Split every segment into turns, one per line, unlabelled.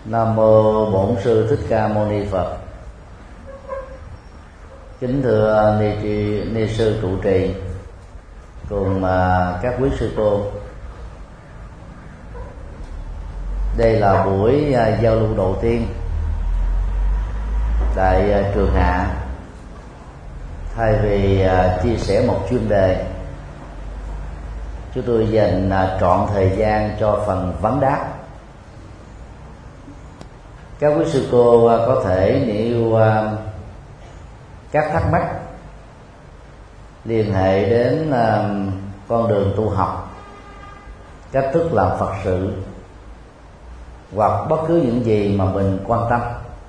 Nam mô Bổn Sư Thích Ca Mâu Ni Phật. Kính thưa ni sư trụ trì cùng các quý sư cô. Đây là buổi giao lưu đầu tiên tại trường Hạ. Thay vì chia sẻ một chuyên đề, chúng tôi dành trọn thời gian cho phần vấn đáp. Các quý sư cô có thể nêu các thắc mắc liên hệ đến con đường tu học, cách thức làm Phật sự, hoặc bất cứ những gì mà mình quan tâm.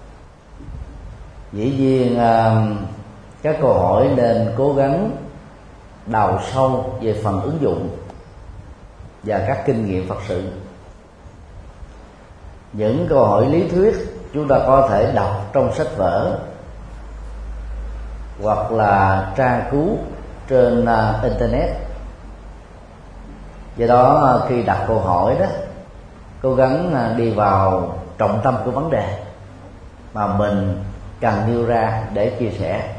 Dĩ nhiên các câu hỏi nên cố gắng đào sâu về phần ứng dụng và các kinh nghiệm Phật sự. Những câu hỏi lý thuyết chúng ta có thể đọc trong sách vở hoặc là tra cứu trên internet. Do đó khi đặt câu hỏi đó, cố gắng đi vào trọng tâm của vấn đề mà mình cần nêu ra để chia sẻ.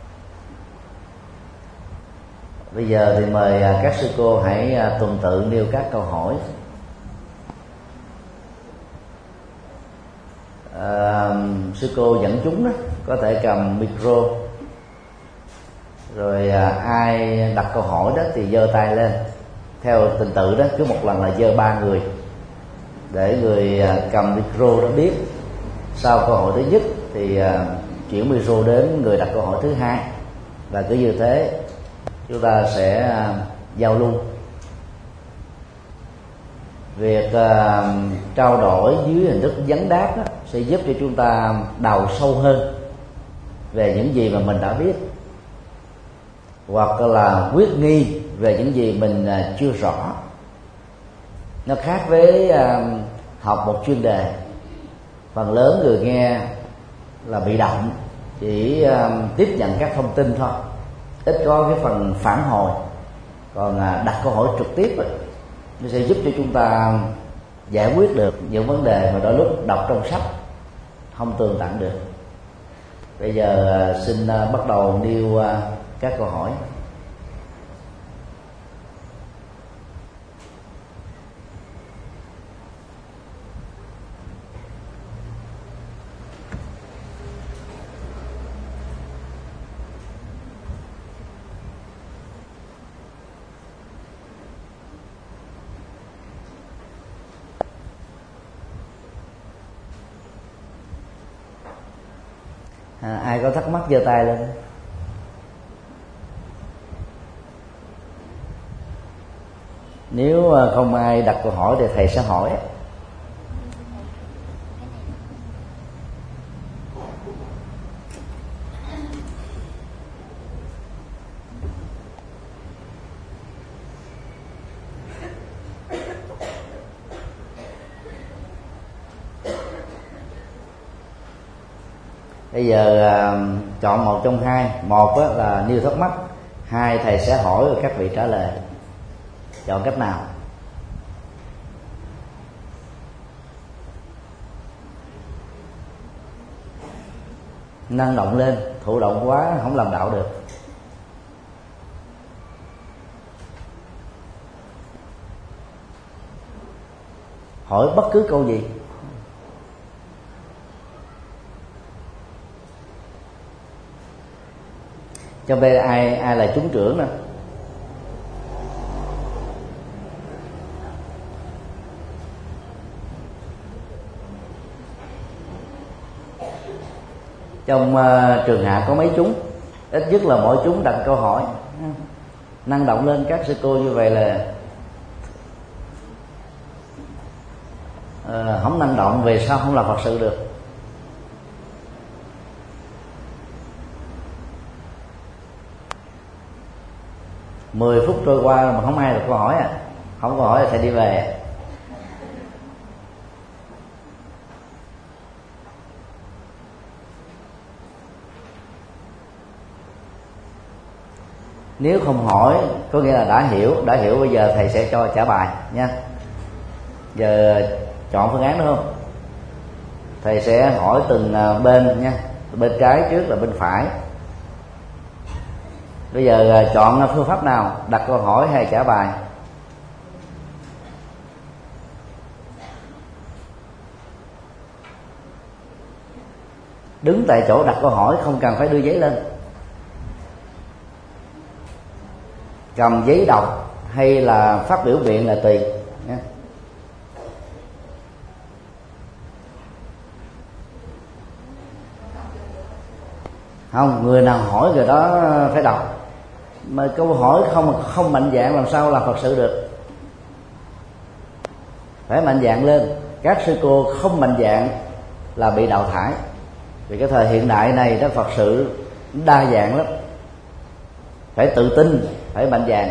Bây giờ thì mời các sư cô hãy tuần tự nêu các câu hỏi. Sư cô dẫn chúng đó có thể cầm micro, rồi ai đặt câu hỏi đó thì giơ tay lên theo trình tự đó, cứ một lần là giơ 3 người để người cầm micro đó biết. Sau câu hỏi thứ nhất thì chuyển micro đến người đặt câu hỏi thứ hai, và cứ như thế chúng ta sẽ giao lưu. Việc trao đổi dưới hình thức vấn đáp đó, sẽ giúp cho chúng ta đào sâu hơn về những gì mà mình đã biết, hoặc là quyết nghi về những gì mình chưa rõ. Nó khác với học một chuyên đề, phần lớn người nghe là bị động, chỉ tiếp nhận các thông tin thôi, ít có cái phần phản hồi. Còn đặt câu hỏi trực tiếp ấy, nó sẽ giúp cho chúng ta giải quyết được những vấn đề mà đôi lúc đọc trong sách không tường tận được. Bây giờ xin bắt đầu nêu các câu hỏi. Ai có thắc mắc giơ tay lên. Nếu không ai đặt câu hỏi thì thầy sẽ hỏi. Bây giờ chọn một trong hai. Một là nêu thắc mắc, hai thầy sẽ hỏi và các vị trả lời. Chọn cách nào? Năng động lên, thụ động quá không làm đạo được. Hỏi bất cứ câu gì. Trong đây ai là chúng trưởng nè? Trong trường Hạ có mấy chúng, ít nhất là mỗi chúng đặt câu hỏi. Năng động lên các sư cô, như vậy là không năng động về sao không làm Phật sự được. Mười phút trôi qua mà không ai được câu hỏi không câu hỏi là sẽ đi về. Nếu không hỏi có nghĩa là đã hiểu bây giờ thầy sẽ cho trả bài nha. Giờ chọn phương án đúng không? thầy sẽ hỏi từng bên nha, bên trái trước là bên phải. Bây giờ chọn phương pháp nào, đặt câu hỏi hay trả bài? Đứng tại chỗ đặt câu hỏi, không cần phải đưa giấy lên. Cầm giấy đọc hay là phát biểu biện là tùy nha. Không, người nào hỏi người đó phải đọc. Mà câu hỏi không mạnh dạn làm sao làm Phật sự được. Phải mạnh dạn lên. Các sư cô không mạnh dạn là bị đào thải. Vì cái thời hiện đại này đó, Phật sự đa dạng lắm. Phải tự tin, phải mạnh dạn.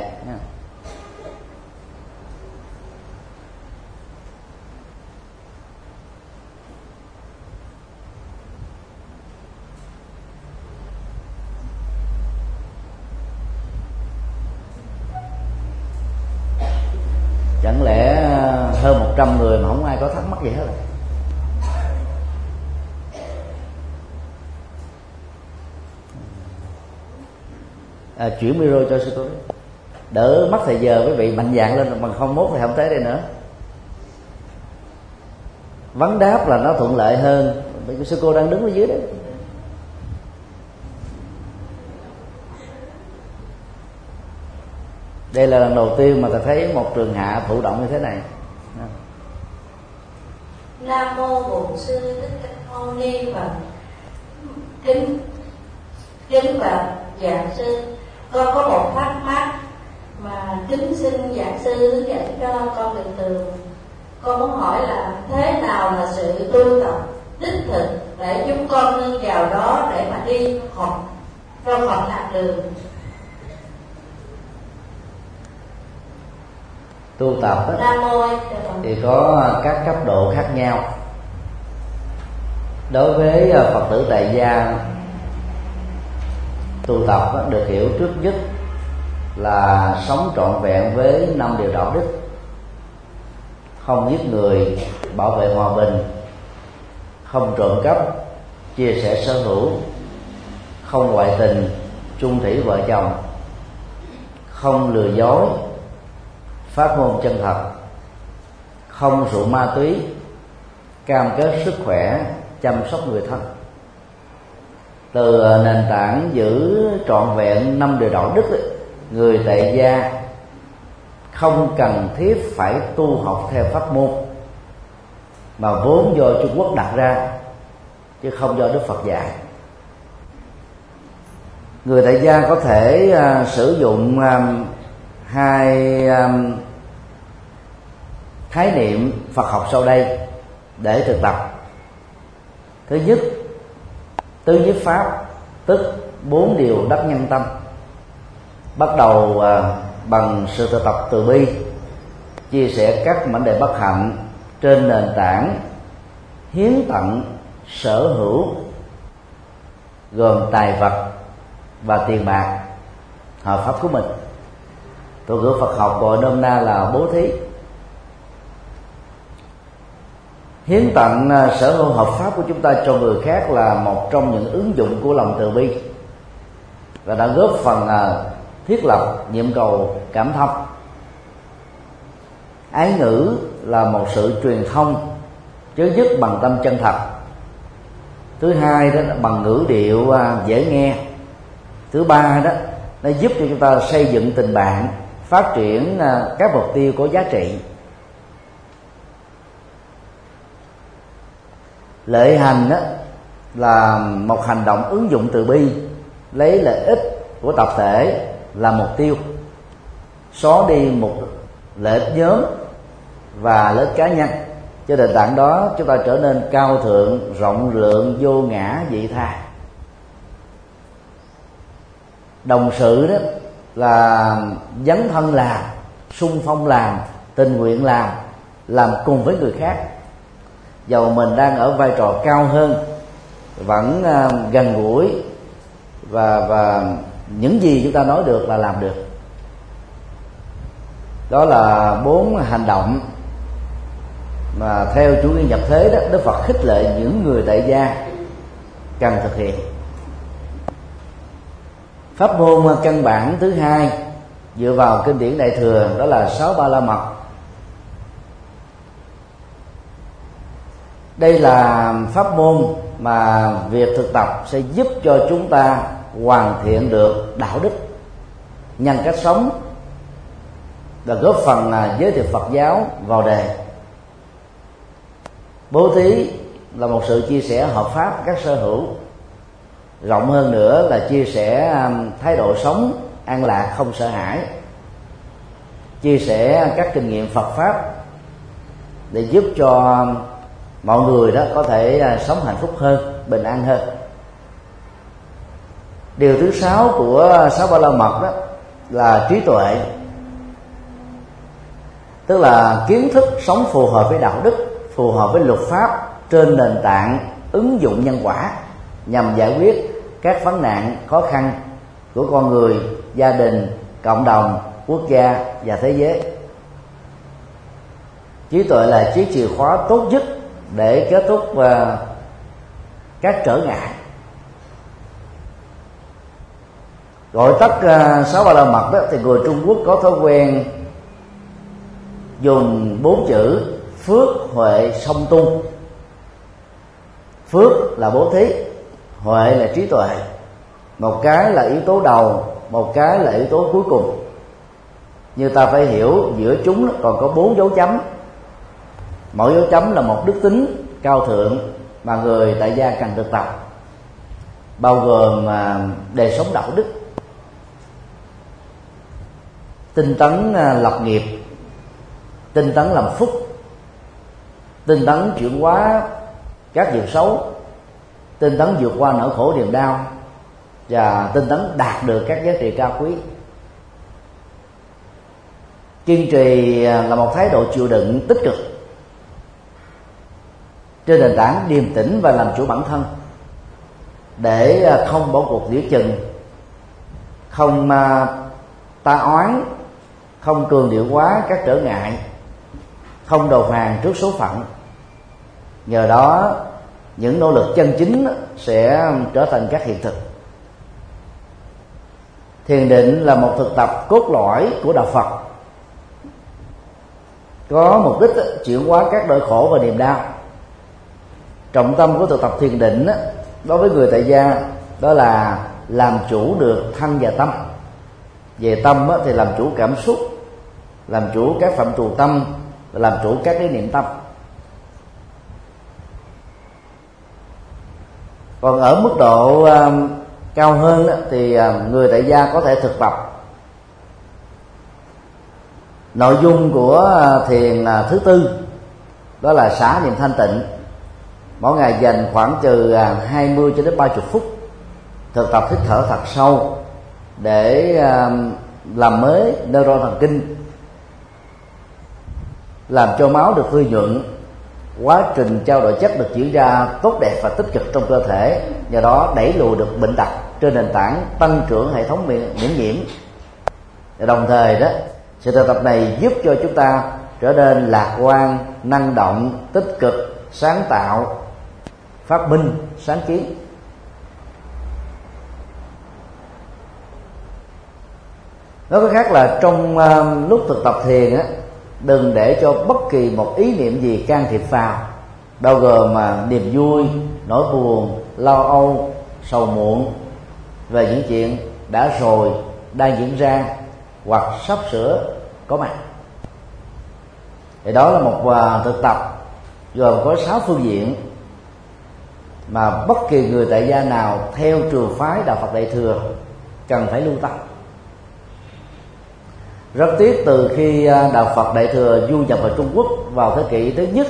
Chẳng lẽ hơn 100 người mà không ai có thắc mắc gì hết rồi? Chuyển micro cho sư cô đỡ mất thời giờ, quý vị mạnh dạn lên, bằng không mốt thì không tới đây nữa. Vấn đáp là nó thuận lợi hơn. Sư cô đang đứng ở dưới đấy. Đây là lần đầu tiên mà ta thấy một trường hạ thụ động như thế này.
Nam mô Bổn Sư Thích Ca Mâu Ni Phật. Kính bạch giảng sư, con có một thắc mắc mà kính xin giảng sư hướng dẫn cho con được tường. Con muốn hỏi là thế nào là sự tu tập đích thực để chúng con nương vào đó để mà đi học trong Phật lạc đường?
Tu tập thì có các cấp độ khác nhau. Đối với Phật tử tại gia, tu tập được hiểu trước nhất là sống trọn vẹn với 5 điều đạo đức: không giết người, bảo vệ hòa bình, không trộm cắp, chia sẻ sở hữu, không ngoại tình, chung thủy vợ chồng, không lừa dối, phát ngôn chân thật, không rượu ma túy, cam kết sức khỏe, chăm sóc người thân. Từ nền tảng giữ trọn vẹn 5 điều đạo đức, người tại gia không cần thiết phải tu học theo pháp môn mà vốn do Trung Quốc đặt ra, chứ không do Đức Phật dạy. Người tại gia có thể sử dụng hai khái niệm Phật học sau đây để thực tập. Thứ nhất, tứ nhiếp pháp, tức 4 điều đắc nhân tâm. Bắt đầu bằng sự thực tập từ bi, chia sẻ các mảnh đề bất hạnh trên nền tảng hiến tặng sở hữu gồm tài vật và tiền bạc hợp pháp của mình. Thuật ngữ Phật học gọi nôm na là bố thí. Hiến tặng sở hữu hợp pháp của chúng ta cho người khác là một trong những ứng dụng của lòng từ bi và đã góp phần thiết lập nhiệm cầu cảm thông. Ái ngữ là một sự truyền thông chớ dứt bằng tâm chân thật. Thứ hai đó là bằng ngữ điệu dễ nghe. Thứ ba đó, nó giúp cho chúng ta xây dựng tình bạn, phát triển các mục tiêu có giá trị. Lợi hành đó là một hành động ứng dụng từ bi, lấy lợi ích của tập thể là mục tiêu, xóa đi một lợi ích nhóm và lợi ích cá nhân. Cho nền tảng đó chúng ta trở nên cao thượng, rộng lượng, vô ngã, vị tha. Đồng sự đó là dấn thân làm, xung phong làm, tình nguyện làm cùng với người khác. Dầu mình đang ở vai trò cao hơn, vẫn gần gũi và những gì chúng ta nói được là làm được. Đó là 4 hành động mà theo chủ nghĩa nhập thế đó, Đức Phật khích lệ những người tại gia cần thực hiện. Pháp môn căn bản thứ hai dựa vào kinh điển Đại thừa đó là 6 Ba La Mật. Đây là pháp môn mà việc thực tập sẽ giúp cho chúng ta hoàn thiện được đạo đức, nhân cách sống và góp phần giới thiệu Phật giáo vào đề. Bố thí là một sự chia sẻ hợp pháp các sở hữu, rộng hơn nữa là chia sẻ thái độ sống an lạc không sợ hãi, chia sẻ các kinh nghiệm Phật pháp để giúp cho mọi người đó có thể sống hạnh phúc hơn, bình an hơn. Điều thứ 6 của 6 Ba La Mật đó là trí tuệ, tức là kiến thức sống phù hợp với đạo đức, phù hợp với luật pháp trên nền tảng ứng dụng nhân quả nhằm giải quyết các vấn nạn khó khăn của con người, gia đình, cộng đồng, quốc gia và thế giới. Trí tuệ là chiếc chìa khóa tốt nhất để kết thúc các trở ngại. Gọi tắt 6 Ba La Mật đó, thì người Trung Quốc có thói quen dùng 4 chữ phước, huệ, song tu. Phước là bố thí, huệ là trí tuệ. Một cái là yếu tố đầu, một cái là yếu tố cuối cùng. Như ta phải hiểu giữa chúng còn có 4 dấu chấm. Mỗi dấu chấm là một đức tính cao thượng mà người tại gia cần thực tập, bao gồm đời sống đạo đức, tinh tấn lập nghiệp, tinh tấn làm phúc, tinh tấn chuyển hóa các việc xấu, tinh tấn vượt qua nỗi khổ niềm đau, và tinh tấn đạt được các giá trị cao quý. Kiên trì là một thái độ chịu đựng tích cực trên nền tảng điềm tĩnh và làm chủ bản thân, để không bỏ cuộc giữa chừng, không ta oán, không cường điệu quá các trở ngại, không đầu hàng trước số phận. Nhờ đó những nỗ lực chân chính sẽ trở thành các hiện thực. Thiền định là một thực tập cốt lõi của đạo Phật, có mục đích chuyển hóa các nỗi khổ và niềm đau. Trọng tâm của thực tập thiền định đối với người tại gia đó là làm chủ được thân và tâm. Về tâm thì làm chủ cảm xúc, làm chủ các phạm trù tâm, làm chủ các cái niệm tâm. Còn ở mức độ cao hơn thì người tại gia có thể thực tập nội dung của thiền thứ tư, đó là xả niệm thanh tịnh. Mỗi ngày dành khoảng từ 20 cho đến 30 phút thực tập hít thở thật sâu để làm mới neuron thần kinh, làm cho máu được tươi nhuận, quá trình trao đổi chất được diễn ra tốt đẹp và tích cực trong cơ thể, nhờ đó đẩy lùi được bệnh tật trên nền tảng tăng trưởng hệ thống miễn nhiễm. Và đồng thời đó, sự thực tập này giúp cho chúng ta trở nên lạc quan, năng động, tích cực, sáng tạo, phát minh, sáng kiến. Nói cách khác là trong lúc thực tập thiền đừng để cho bất kỳ một ý niệm gì can thiệp vào, bao gồm niềm vui, nỗi buồn, lo âu, sầu muộn về những chuyện đã rồi, đang diễn ra hoặc sắp sửa có mặt. Thì đó là một thực tập gồm có 6 phương diện mà bất kỳ người tại gia nào theo trường phái đạo Phật Đại thừa cần phải lưu tâm. Rất tiếc từ khi đạo Phật Đại thừa du nhập vào Trung Quốc vào thế kỷ thứ nhất,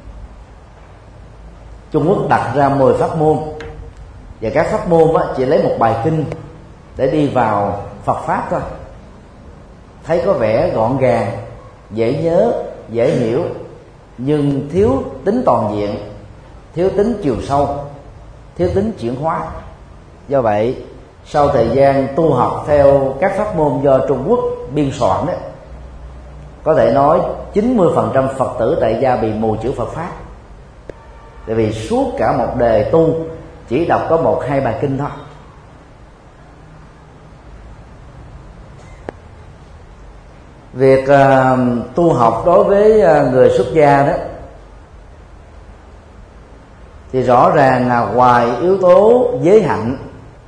Trung Quốc đặt ra 10 pháp môn, và các pháp môn chỉ lấy một bài kinh để đi vào Phật pháp thôi. Thấy có vẻ gọn gàng, dễ nhớ, dễ hiểu, nhưng thiếu tính toàn diện, thiếu tính chiều sâu, thiếu tính chuyển hóa. Do vậy, sau thời gian tu học theo các pháp môn do Trung Quốc biên soạn đó, có thể nói 90% Phật tử tại gia bị mù chữ Phật pháp, tại vì suốt cả một đề tu chỉ đọc có 1-2 bài kinh thôi. Việc tu học đối với người xuất gia đó thì rõ ràng là ngoài yếu tố giới hạnh,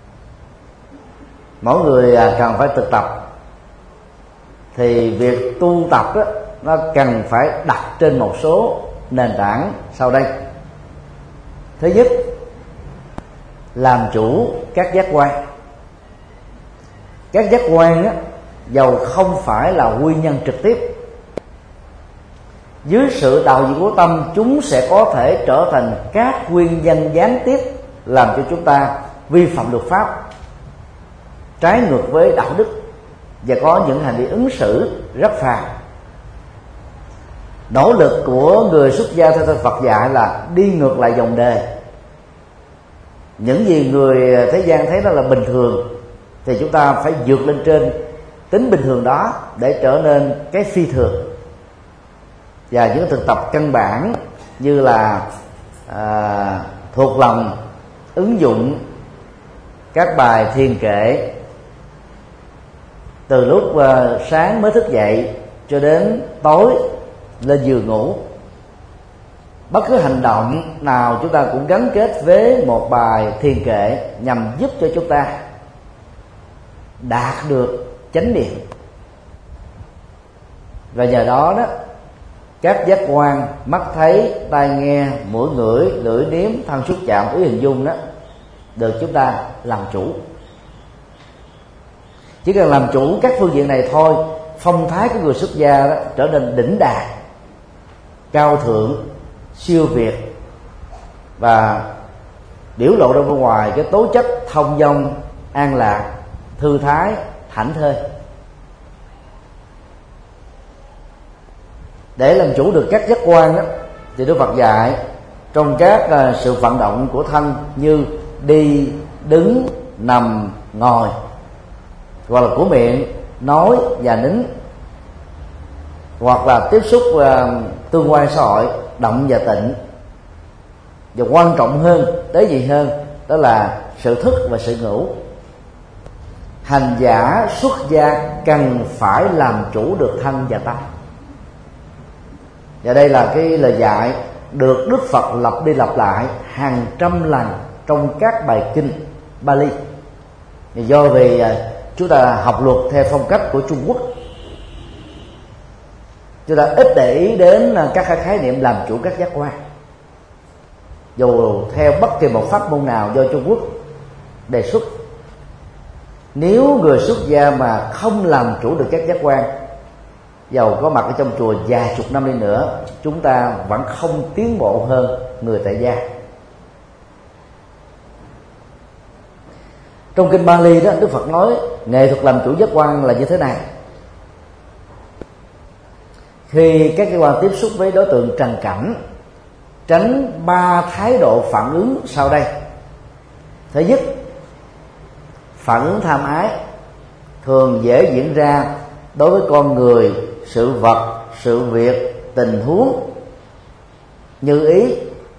mỗi người cần phải thực tập, thì việc tu tập đó, nó cần phải đặt trên một số nền tảng sau đây. Thứ nhất, làm chủ các giác quan. Các giác quan á, dầu không phải là nguyên nhân trực tiếp, dưới sự đạo diễn của tâm, chúng sẽ có thể trở thành các nguyên nhân gián tiếp làm cho chúng ta vi phạm luật pháp, trái ngược với đạo đức, và có những hành vi ứng xử rất phàm. Nỗ lực của người xuất gia theo Phật dạy là đi ngược lại dòng đề. Những gì người thế gian thấy đó là bình thường thì chúng ta phải vượt lên trên tính bình thường đó để trở nên cái phi thường. Và những thực tập căn bản như là thuộc lòng, ứng dụng các bài thiền kệ từ lúc sáng mới thức dậy cho đến tối lên giường ngủ. Bất cứ hành động nào chúng ta cũng gắn kết với một bài thiền kệ nhằm giúp cho chúng ta đạt được chánh niệm. Và nhờ đó đó, các giác quan mắt thấy, tai nghe, mũi ngửi, lưỡi nếm, thân xúc chạm, ý hình dung đó được chúng ta làm chủ. Chỉ cần làm chủ các phương diện này thôi, phong thái của người xuất gia đó trở nên đỉnh đạt, cao thượng, siêu việt, và biểu lộ ra bên ngoài cái tố chất thông dong, an lạc, thư thái, thảnh thơi. Để làm chủ được các giác quan đó, thì Đức Phật dạy trong các sự vận động của thân như đi, đứng, nằm, ngồi, hoặc là của miệng, nói và nín, hoặc là tiếp xúc tương quan xã hội, động và tịnh. Và quan trọng hơn, tới gì hơn, đó là sự thức và sự ngủ. Hành giả xuất gia cần phải làm chủ được thân và tâm. Và đây là cái lời dạy được Đức Phật lặp đi lặp lại hàng trăm lần trong các bài kinh Bali. Do vì chúng ta học luật theo phong cách của Trung Quốc, chúng ta ít để ý đến các khái niệm làm chủ các giác quan. Dù theo bất kỳ một pháp môn nào do Trung Quốc đề xuất, nếu người xuất gia mà không làm chủ được các giác quan, dầu có mặt ở trong chùa vài chục năm đi nữa, chúng ta vẫn không tiến bộ hơn người tại gia. Trong kinh Bali đó, Đức Phật nói nghệ thuật làm chủ giác quan là như thế này. Khi các giác quan tiếp xúc với đối tượng trần cảnh, tránh 3 thái độ phản ứng sau đây. Thứ nhất, phản ứng tham ái thường dễ diễn ra đối với con người, sự vật, sự việc, tình huống như ý,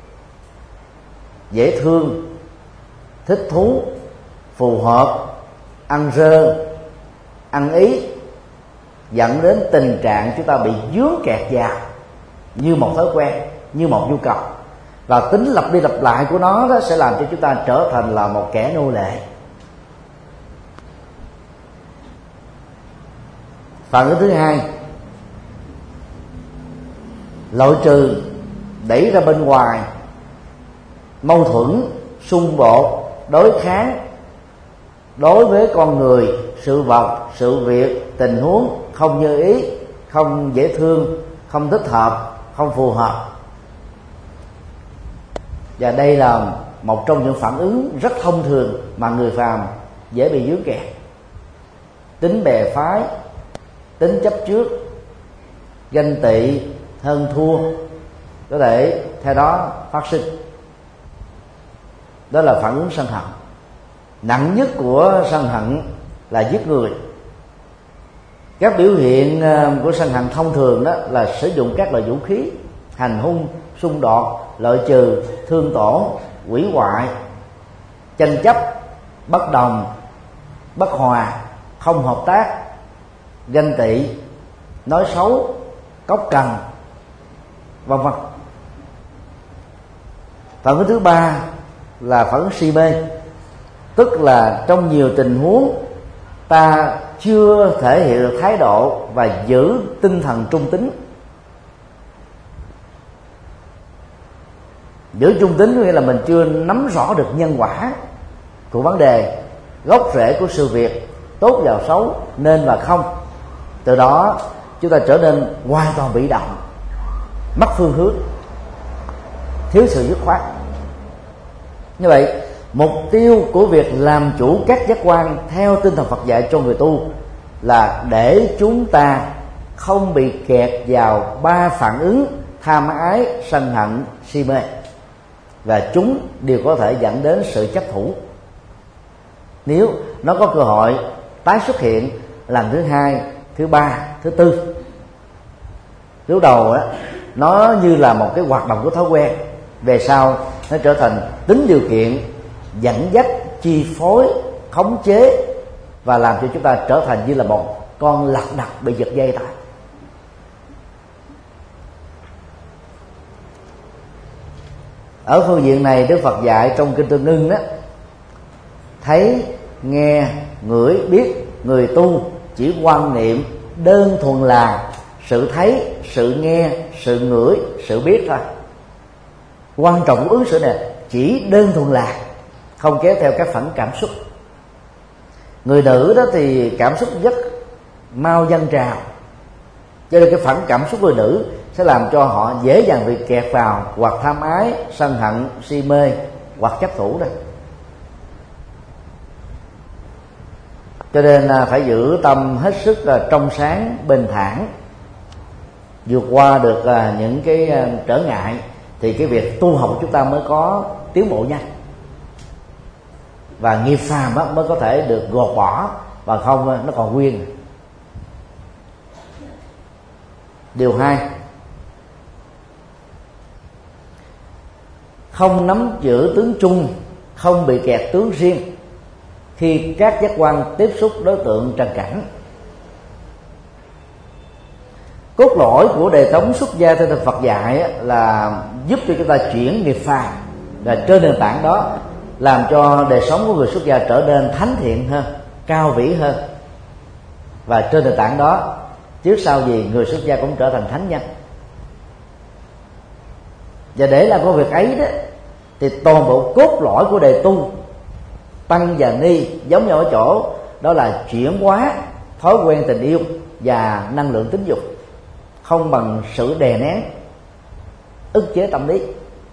dễ thương, thích thú, phù hợp, ăn rơ, ăn ý, dẫn đến tình trạng chúng ta bị vướng kẹt vào như một thói quen, như một nhu cầu, và tính lặp đi lặp lại của nó đó sẽ làm cho chúng ta trở thành là một kẻ nô lệ. Phản ứng thứ hai, loại trừ, đẩy ra bên ngoài, mâu thuẫn, xung đột, đối kháng đối với con người, sự vật, sự việc, tình huống không như ý, không dễ thương, không thích hợp, không phù hợp. Và đây là một trong những phản ứng rất thông thường mà người phàm dễ bị vướng kẹt. Tính bè phái, tính chấp trước, ganh tị, hơn thua có thể theo đó phát sinh. Đó là phản ứng sân hận. Nặng nhất của sân hận là giết người. Các biểu hiện của sân hận thông thường đó là sử dụng các loại vũ khí, hành hung, xung đột, loại trừ, thương tổn, hủy hoại, tranh chấp, bất đồng, bất hòa, không hợp tác, ganh tị, nói xấu, cốc cần, vân vân. Phản ứng thứ ba là phản ứng si mê, tức là trong nhiều tình huống ta chưa thể hiện được thái độ và giữ tinh thần trung tín. Giữ trung tín nghĩa là mình chưa nắm rõ được nhân quả của vấn đề, gốc rễ của sự việc, tốt và xấu, nên và không. Từ đó chúng ta trở nên hoàn toàn bị động, mất phương hướng, thiếu sự dứt khoát. Như vậy, mục tiêu của việc làm chủ các giác quan theo tinh thần Phật dạy cho người tu là để chúng ta không bị kẹt vào 3 phản ứng tham ái, sân hận, si mê, và chúng đều có thể dẫn đến sự chấp thủ nếu nó có cơ hội tái xuất hiện lần thứ 2, thứ 3, thứ 4. Lúc đầu đó, nó như là một cái hoạt động của thói quen, về sau nó trở thành tính điều kiện dẫn dắt, chi phối, khống chế và làm cho chúng ta trở thành như là một con lạc đật bị giật dây tại. Ở phương diện này, Đức Phật dạy trong Kinh Tương Ưng đó: thấy, nghe, ngửi, biết, người tu chỉ quan niệm đơn thuần là sự thấy, sự nghe, sự ngửi, sự biết thôi. Quan trọng của ứng xử này chỉ đơn thuần là, không kéo theo các phản cảm xúc. Người nữ đó thì cảm xúc rất mau dâng trào, cho nên cái phản cảm xúc người nữ sẽ làm cho họ dễ dàng bị kẹt vào hoặc tham ái, sân hận, si mê hoặc chấp thủ đây. Cho nên là phải giữ tâm hết sức trong sáng, bình thản, vượt qua được những cái trở ngại, thì cái việc tu học của chúng ta mới có tiến bộ nhanh, và nghiệp phàm mới có thể được gột bỏ, và không nó còn nguyên. Điều 2, không nắm giữ tướng chung, không bị kẹt tướng riêng khi các giác quan tiếp xúc đối tượng trần cảnh. Cốt lõi của đời sống xuất gia theo Phật dạy là giúp cho chúng ta chuyển nghiệp phàm, và trên nền tảng đó làm cho đời sống của người xuất gia trở nên thánh thiện hơn, cao vĩ hơn, và trên nền tảng đó trước sau gì người xuất gia cũng trở thành thánh nhân. Và để làm công việc ấy đó, thì toàn bộ cốt lõi của đề tu tăng và ni giống nhau ở chỗ đó là chuyển hóa thói quen tình yêu và năng lượng tính dục, không bằng sự đè nén, ức chế tâm lý.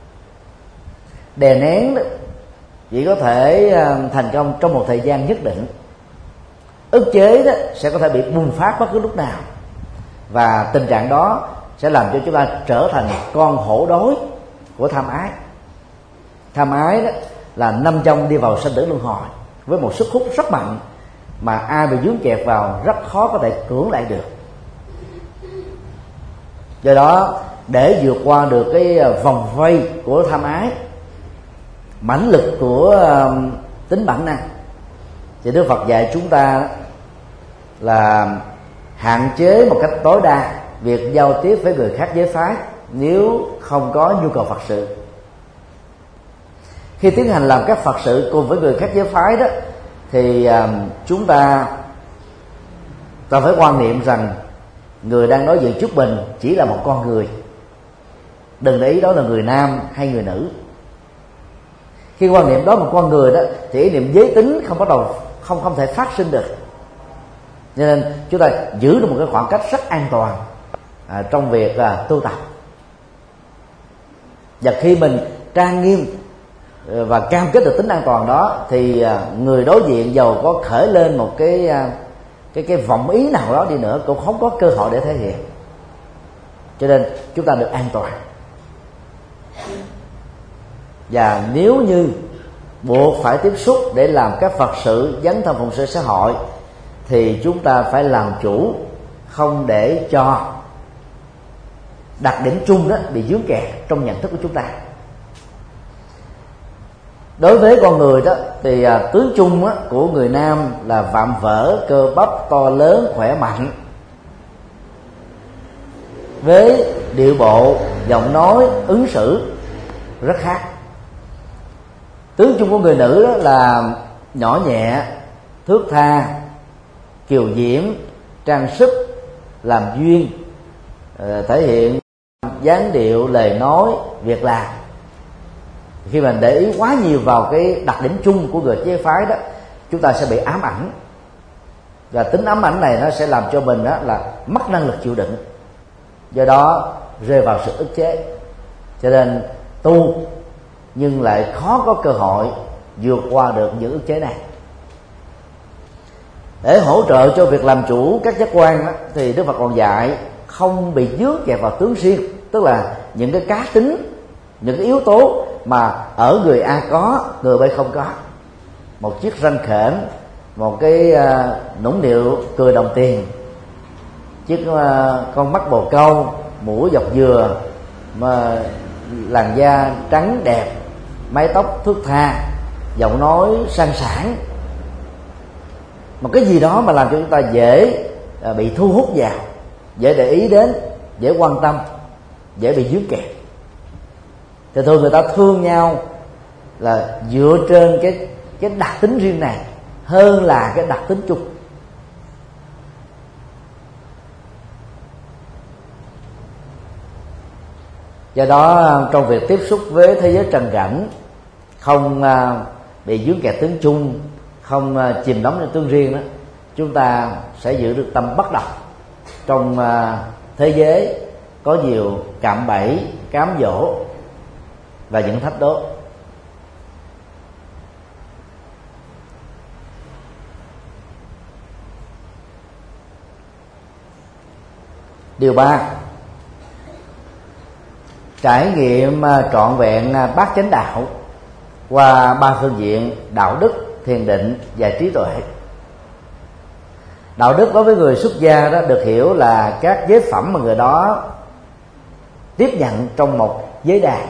Đè nén đó chỉ có thể thành công trong một thời gian nhất định, ức chế đó sẽ có thể bị bùng phát bất cứ lúc nào, và tình trạng đó sẽ làm cho chúng ta trở thành con hổ đói của tham ái. Tham ái đó là 5 trong đi vào sanh tử luân hồi với một sức hút rất mạnh, mà ai bị vướng kẹt vào rất khó có thể cưỡng lại được. Do đó, để vượt qua được cái vòng vây của tham ái, mãnh lực của tính bản năng, thì Đức Phật dạy chúng ta là hạn chế một cách tối đa việc giao tiếp với người khác giới phái nếu không có nhu cầu Phật sự. Khi tiến hành làm các Phật sự cùng với người khác giới phái đó, thì chúng ta phải quan niệm rằng người đang nói chuyện trước mình chỉ là một con người, đừng để ý đó là người nam hay người nữ. Khi quan niệm đó một con người đó, thì ý niệm giới tính không thể phát sinh được. Cho nên chúng ta giữ được một cái khoảng cách rất an toàn trong việc tu tập. Và khi mình trang nghiêm và cam kết được tính an toàn đó, thì người đối diện dầu có khởi lên một cái vọng ý nào đó đi nữa cũng không có cơ hội để thể hiện. Cho nên chúng ta được an toàn. Và nếu như buộc phải tiếp xúc để làm các Phật sự dấn thân phụng sự xã hội, thì chúng ta phải làm chủ không để cho đặc điểm chung đó bị vướng kẹt trong nhận thức của chúng ta. Đối với con người đó thì tướng chung của người nam là vạm vỡ, cơ bắp to lớn, khỏe mạnh, với điệu bộ, giọng nói, ứng xử rất khác. Tướng chung của người nữ đó là nhỏ nhẹ, thướt tha, kiều diễm, trang sức, làm duyên, thể hiện dáng điệu, lời nói, việc làm. Khi mình để ý quá nhiều vào cái đặc điểm chung của người chế phái đó, chúng ta sẽ bị ám ảnh, và tính ám ảnh này nó sẽ làm cho mình đó là mất năng lực chịu đựng, do đó rơi vào sự ức chế. Cho nên tu nhưng lại khó có cơ hội vượt qua được những ức chế này. Để hỗ trợ cho việc làm chủ các giác quan đó, thì Đức Phật còn dạy không bị dướng kẹt vào tướng riêng, tức là những cái cá tính, những cái yếu tố mà ở người A có, người B không có. Một chiếc răng khểnh, một cái nũng nịu cười đồng tiền, chiếc con mắt bồ câu, mũi dọc dừa, mà làn da trắng đẹp, mái tóc thướt tha, giọng nói sang sảng, một cái gì đó mà làm cho chúng ta dễ bị thu hút vào, dễ để ý đến, dễ quan tâm, dễ bị dướng kẹt. Thì thường người ta thương nhau là dựa trên cái đặc tính riêng này hơn là cái đặc tính chung. Do đó trong việc tiếp xúc với thế giới trần cảnh, không bị dướng kẹt tướng chung, không chìm đắm trong tướng riêng đó, chúng ta sẽ giữ được tâm bất động trong thế giới có nhiều cạm bẫy, cám dỗ và những thách đố. Điều 3, trải nghiệm trọn vẹn bát chánh đạo qua 3 phương diện: đạo đức, thiền định và trí tuệ. Đạo đức đối với người xuất gia đó được hiểu là các giới phẩm mà người đó tiếp nhận trong một giới đàn,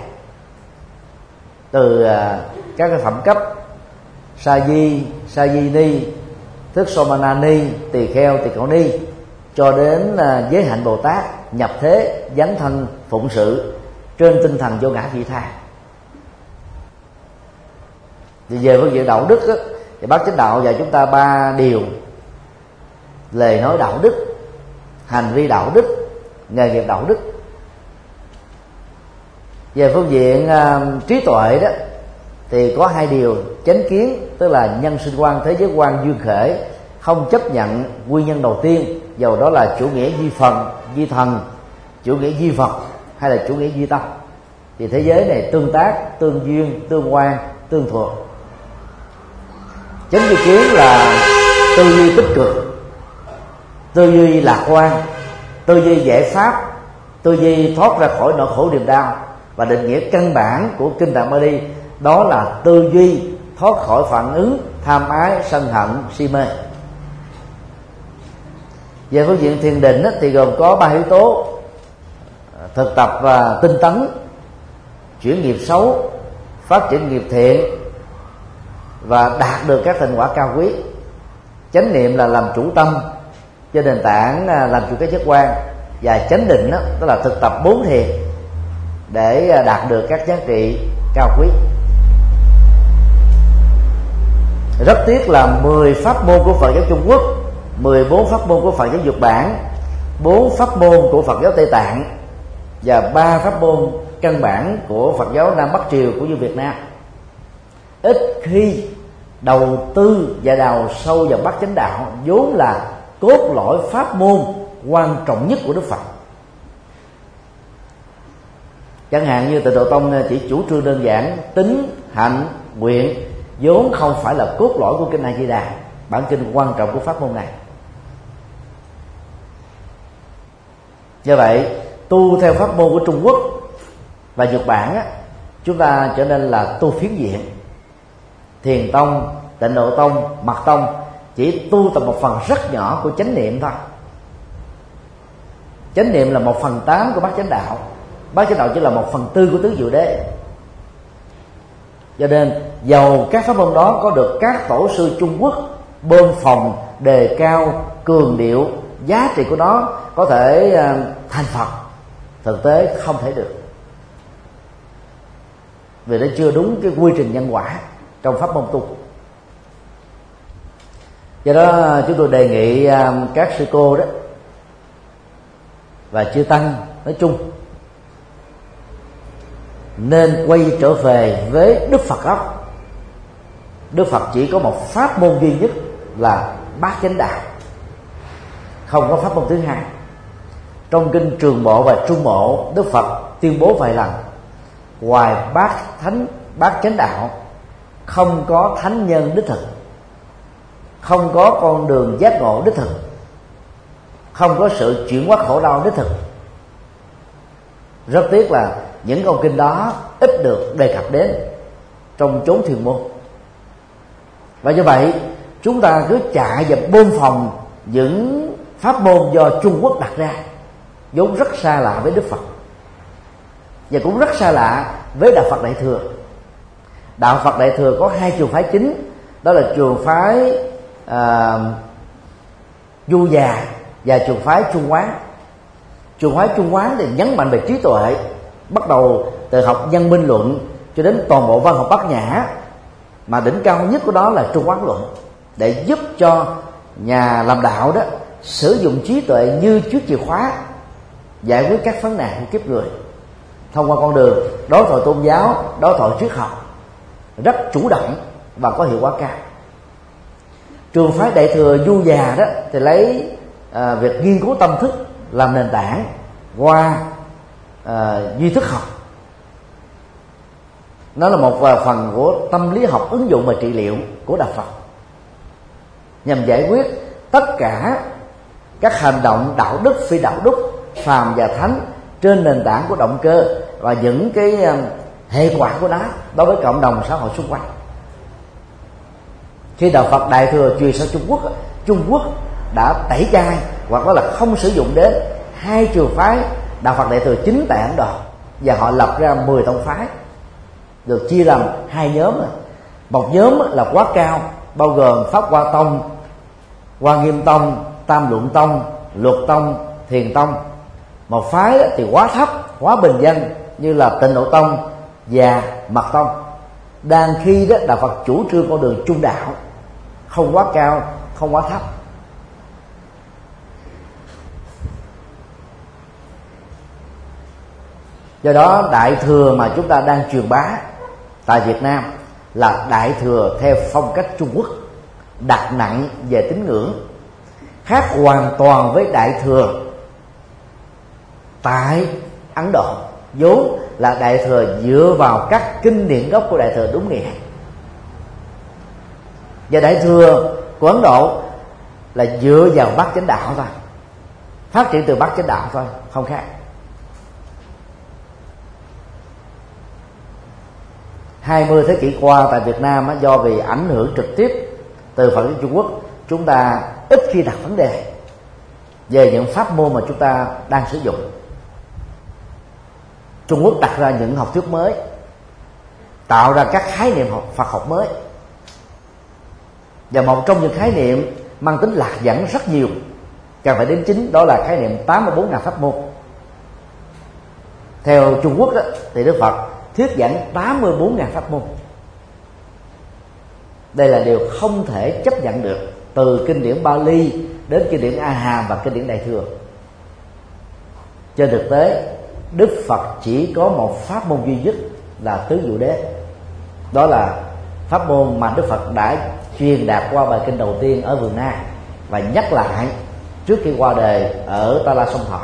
từ các cái phẩm cấp sa di, sa di ni, thức somanani, tỳ kheo, tỳ kheo ni, cho đến giới hạnh Bồ Tát, nhập thế, dấn thân, phụng sự trên tinh thần vô ngã vị tha. Thì về phương diện đạo đức đó, thì bát chánh đạo dạy chúng ta 3 điều: lời nói đạo đức, hành vi đạo đức, nghề nghiệp đạo đức. Về phương diện trí tuệ đó thì có 2 điều: chánh kiến, tức là nhân sinh quan, thế giới quan duyên khởi, không chấp nhận nguyên nhân đầu tiên, dầu đó là chủ nghĩa duy phần, duy thần, chủ nghĩa duy vật hay là chủ nghĩa duy tâm. Thì thế giới này tương tác, tương duyên, tương quan, tương thuộc. Chánh duy kiến là tư duy tích cực, tư duy lạc quan, tư duy giải pháp, tư duy thoát ra khỏi nỗi khổ niềm đau. Và định nghĩa căn bản của kinh Tạng Bali đó là tư duy thoát khỏi phản ứng tham ái, sân hận, si mê. Về phương diện thiền định thì gồm có 3 yếu tố: thực tập và tinh tấn, chuyển nghiệp xấu, phát triển nghiệp thiện và đạt được các thành quả cao quý. Chánh niệm là làm chủ tâm trên nền tảng làm chủ các giác quan, và chánh định đó là thực tập 4 thiền để đạt được các giá trị cao quý. Rất tiếc là 10 pháp môn của Phật giáo Trung Quốc, 14 pháp môn của Phật giáo Nhật Bản, 4 pháp môn của Phật giáo Tây Tạng và 3 pháp môn căn bản của Phật giáo Nam Bắc Triều cũng như Việt Nam ít khi đầu tư và đào sâu vào bát chánh đạo, vốn là cốt lõi pháp môn quan trọng nhất của Đức Phật. Chẳng hạn như Tịnh Độ Tông chỉ chủ trương đơn giản tín, hạnh, nguyện, vốn không phải là cốt lõi của kinh A Di Đà, bản kinh quan trọng của pháp môn này. Do vậy, tu theo pháp môn của Trung Quốc và Nhật Bản chúng ta trở nên là tu phiến diện. Thiền tông, Tịnh Độ Tông, Mật tông chỉ tu tập một phần rất nhỏ của chánh niệm thôi. Chánh niệm là 1/8 của bát chánh đạo. Bát chánh đạo chỉ là 1/4 của tứ diệu đế. Cho nên dầu các pháp môn đó có được các tổ sư Trung Quốc bơm phòng, đề cao, cường điệu giá trị của nó có thể thành Phật, thực tế không thể được, vì nó chưa đúng cái quy trình nhân quả trong pháp môn tu. Do đó chúng tôi đề nghị các sư cô đó và chư tăng nói chung nên quay trở về với Đức Phật gốc. Đức Phật chỉ có một pháp môn duy nhất là bát chánh đạo, không có pháp môn thứ hai. Trong kinh Trường Bộ và Trung Bộ, Đức Phật tuyên bố vài lần ngoài bát chánh đạo không có thánh nhân đích thực, không có con đường giác ngộ đích thực, không có sự chuyển hóa khổ đau đích thực. Rất tiếc là những câu kinh đó ít được đề cập đến trong chốn thiền môn. Và như vậy chúng ta cứ chạy và bơm phòng những pháp môn do Trung Quốc đặt ra, vốn rất xa lạ với Đức Phật và cũng rất xa lạ với Đạo Phật Đại Thừa. Đạo Phật Đại Thừa có hai trường phái chính, đó là trường phái Du Già và trường phái Trung Quán. Trường phái Trung Quán thì nhấn mạnh về trí tuệ, bắt đầu từ học Nhân Minh Luận cho đến toàn bộ văn học Bát Nhã, mà đỉnh cao nhất của đó là Trung Quán Luận, để giúp cho nhà làm đạo đó sử dụng trí tuệ như chiếc chìa khóa giải quyết các vấn nạn của kiếp người thông qua con đường đối thoại tôn giáo, đối thoại triết học, rất chủ động và có hiệu quả cao. Trường phái Đại Thừa Du Già đó thì lấy việc nghiên cứu tâm thức làm nền tảng qua duy thức học. Nó là một phần của tâm lý học ứng dụng và trị liệu của Đạo Phật, nhằm giải quyết tất cả các hành động đạo đức, phi đạo đức, phàm và thánh trên nền tảng của động cơ và những cái hệ quả của nó đối với cộng đồng xã hội xung quanh. Khi Đạo Phật Đại Thừa truyền sang Trung Quốc đã tẩy chay hoặc là không sử dụng đến hai trường phái Đạo Phật Đại Thừa chính tại Ấn Độ, và họ lập ra 10 tông phái, được chia làm hai nhóm. Một nhóm là quá cao, bao gồm Pháp Hoa Tông, Hoa Nghiêm Tông, Tam Luận Tông, Luật Tông, Thiền Tông. Một phái thì quá thấp, quá bình dân như là Tịnh Độ Tông và Mật Tông. Đang khi đó Đạo Phật chủ trương con đường trung đạo, không quá cao, không quá thấp. Do đó Đại Thừa mà chúng ta đang truyền bá tại Việt Nam là Đại Thừa theo phong cách Trung Quốc, đặt nặng về tín ngưỡng, khác hoàn toàn với Đại Thừa tại Ấn Độ, vốn là Đại Thừa dựa vào các kinh điển gốc của Đại Thừa đúng nghĩa. Và Đại Thừa của Ấn Độ là dựa vào bát chánh đạo thôi, phát triển từ bát chánh đạo thôi, không khác. 20 thế kỷ qua tại Việt Nam do vì ảnh hưởng trực tiếp từ Phật giáo Trung Quốc, chúng ta ít khi đặt vấn đề về những pháp môn mà chúng ta đang sử dụng. Trung Quốc đặt ra những học thuyết mới, tạo ra các khái niệm Phật học mới, và một trong những khái niệm mang tính lạc dẫn rất nhiều, cần phải đến chính, đó là khái niệm 84.000 pháp môn. Theo Trung Quốc đó, thì Đức Phật thuyết giảng 84.000 pháp môn. Đây là điều không thể chấp nhận được, từ kinh điển Bali đến kinh điển A Hàm và kinh điển Đại Thừa. Trên thực tế, Đức Phật chỉ có một pháp môn duy nhất là tứ diệu đế. Đó là pháp môn mà Đức Phật đã truyền đạt qua bài kinh đầu tiên ở Vườn Na và nhắc lại trước khi qua đời ở Ta La Sông Thọ.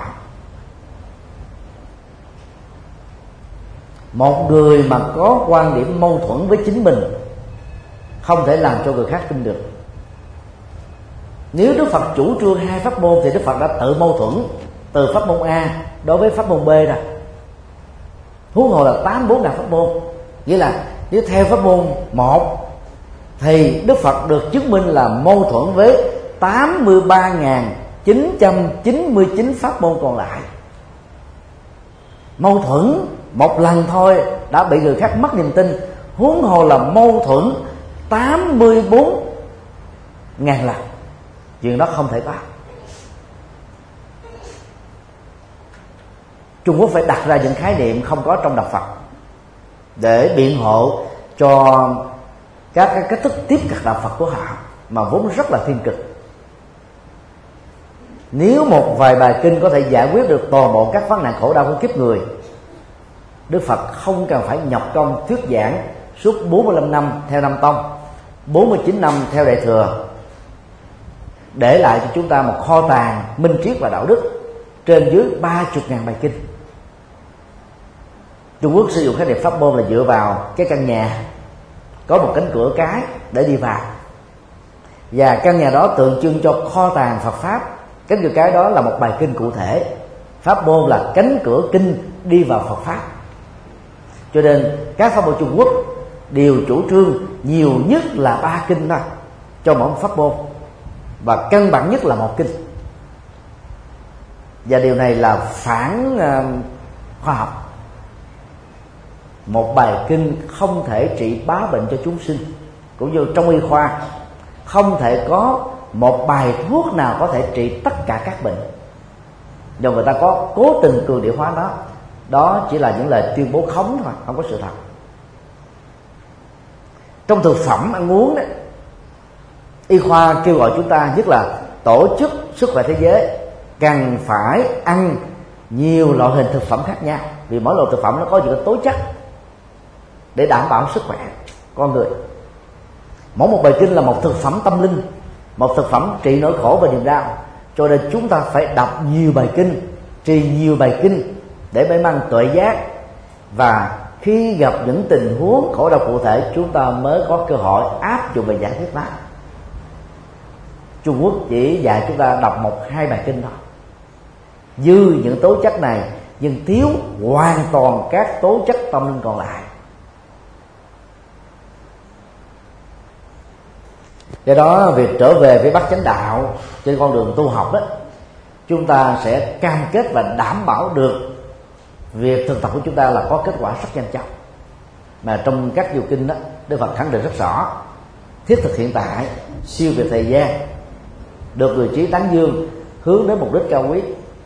Một người mà có quan điểm mâu thuẫn với chính mình không thể làm cho người khác tin được. Nếu Đức Phật chủ trương hai pháp môn thì Đức Phật đã tự mâu thuẫn từ pháp môn A đối với pháp môn B ra, huống hồ là 84.000 pháp môn. Nghĩa là nếu theo pháp môn 1 thì Đức Phật được chứng minh là mâu thuẫn với 83.000 999 pháp môn còn lại. Mâu thuẫn một lần thôi đã bị người khác mất niềm tin, huống hồ là mâu thuẫn 84.000 lần. Chuyện đó không thể có. Trung Quốc phải đặt ra những khái niệm không có trong đạo Phật để biện hộ cho các cái cách thức tiếp cận đạo Phật của họ mà vốn rất là thiên cực. Nếu một vài bài kinh có thể giải quyết được toàn bộ các vấn nạn khổ đau của kiếp người, Đức Phật không cần phải nhọc công thuyết giảng suốt 45 năm theo Nam Tông, 49 năm theo Đại Thừa, để lại cho chúng ta một kho tàng minh triết và đạo đức trên dưới 30.000 bài kinh. Trung Quốc sử dụng khái niệm pháp môn là dựa vào cái căn nhà có một cánh cửa cái để đi vào, và căn nhà đó tượng trưng cho kho tàng Phật pháp. Cánh cửa cái đó là một bài kinh cụ thể, pháp môn là cánh cửa kinh đi vào Phật pháp. Cho nên các pháp môn Trung Quốc đều chủ trương nhiều nhất là 3 kinh thôi cho mỗi một pháp môn, và căn bản nhất là một kinh. Và điều này là phản khoa học. Một bài kinh không thể trị bá bệnh cho chúng sinh, cũng như trong y khoa không thể có một bài thuốc nào có thể trị tất cả các bệnh. Do người ta có cố tình cường điệu hóa đó. Đó chỉ là những lời tuyên bố khống thôi, không có sự thật. Trong thực phẩm ăn uống đấy, y khoa kêu gọi chúng ta, nhất là Tổ chức Sức khỏe Thế giới, cần phải ăn nhiều loại hình thực phẩm khác nhau, vì mỗi loại thực phẩm nó có những tố chất để đảm bảo sức khỏe con người. Mỗi một bài kinh là một thực phẩm tâm linh, một thực phẩm trị nỗi khổ và niềm đau. Cho nên chúng ta phải đọc nhiều bài kinh, trì nhiều bài kinh để may mắn tuệ giác, và khi gặp những tình huống khổ đau cụ thể, chúng ta mới có cơ hội áp dụng và giải quyết nó. Trung Quốc chỉ dạy chúng ta đọc 1-2 bài kinh thôi, dư những tố chất này nhưng thiếu hoàn toàn các tố chất tâm linh còn lại. Do đó việc trở về với Bát Chánh Đạo trên con đường tu học đó, chúng ta sẽ cam kết và đảm bảo được việc thực tập của chúng ta là có kết quả rất nhanh chóng. Mà trong các điều kinh đó, Đức Phật khẳng định rất rõ: thiết thực hiện tại, siêu việt thời gian, được người trí tán dương, hướng đến mục đích cao quý.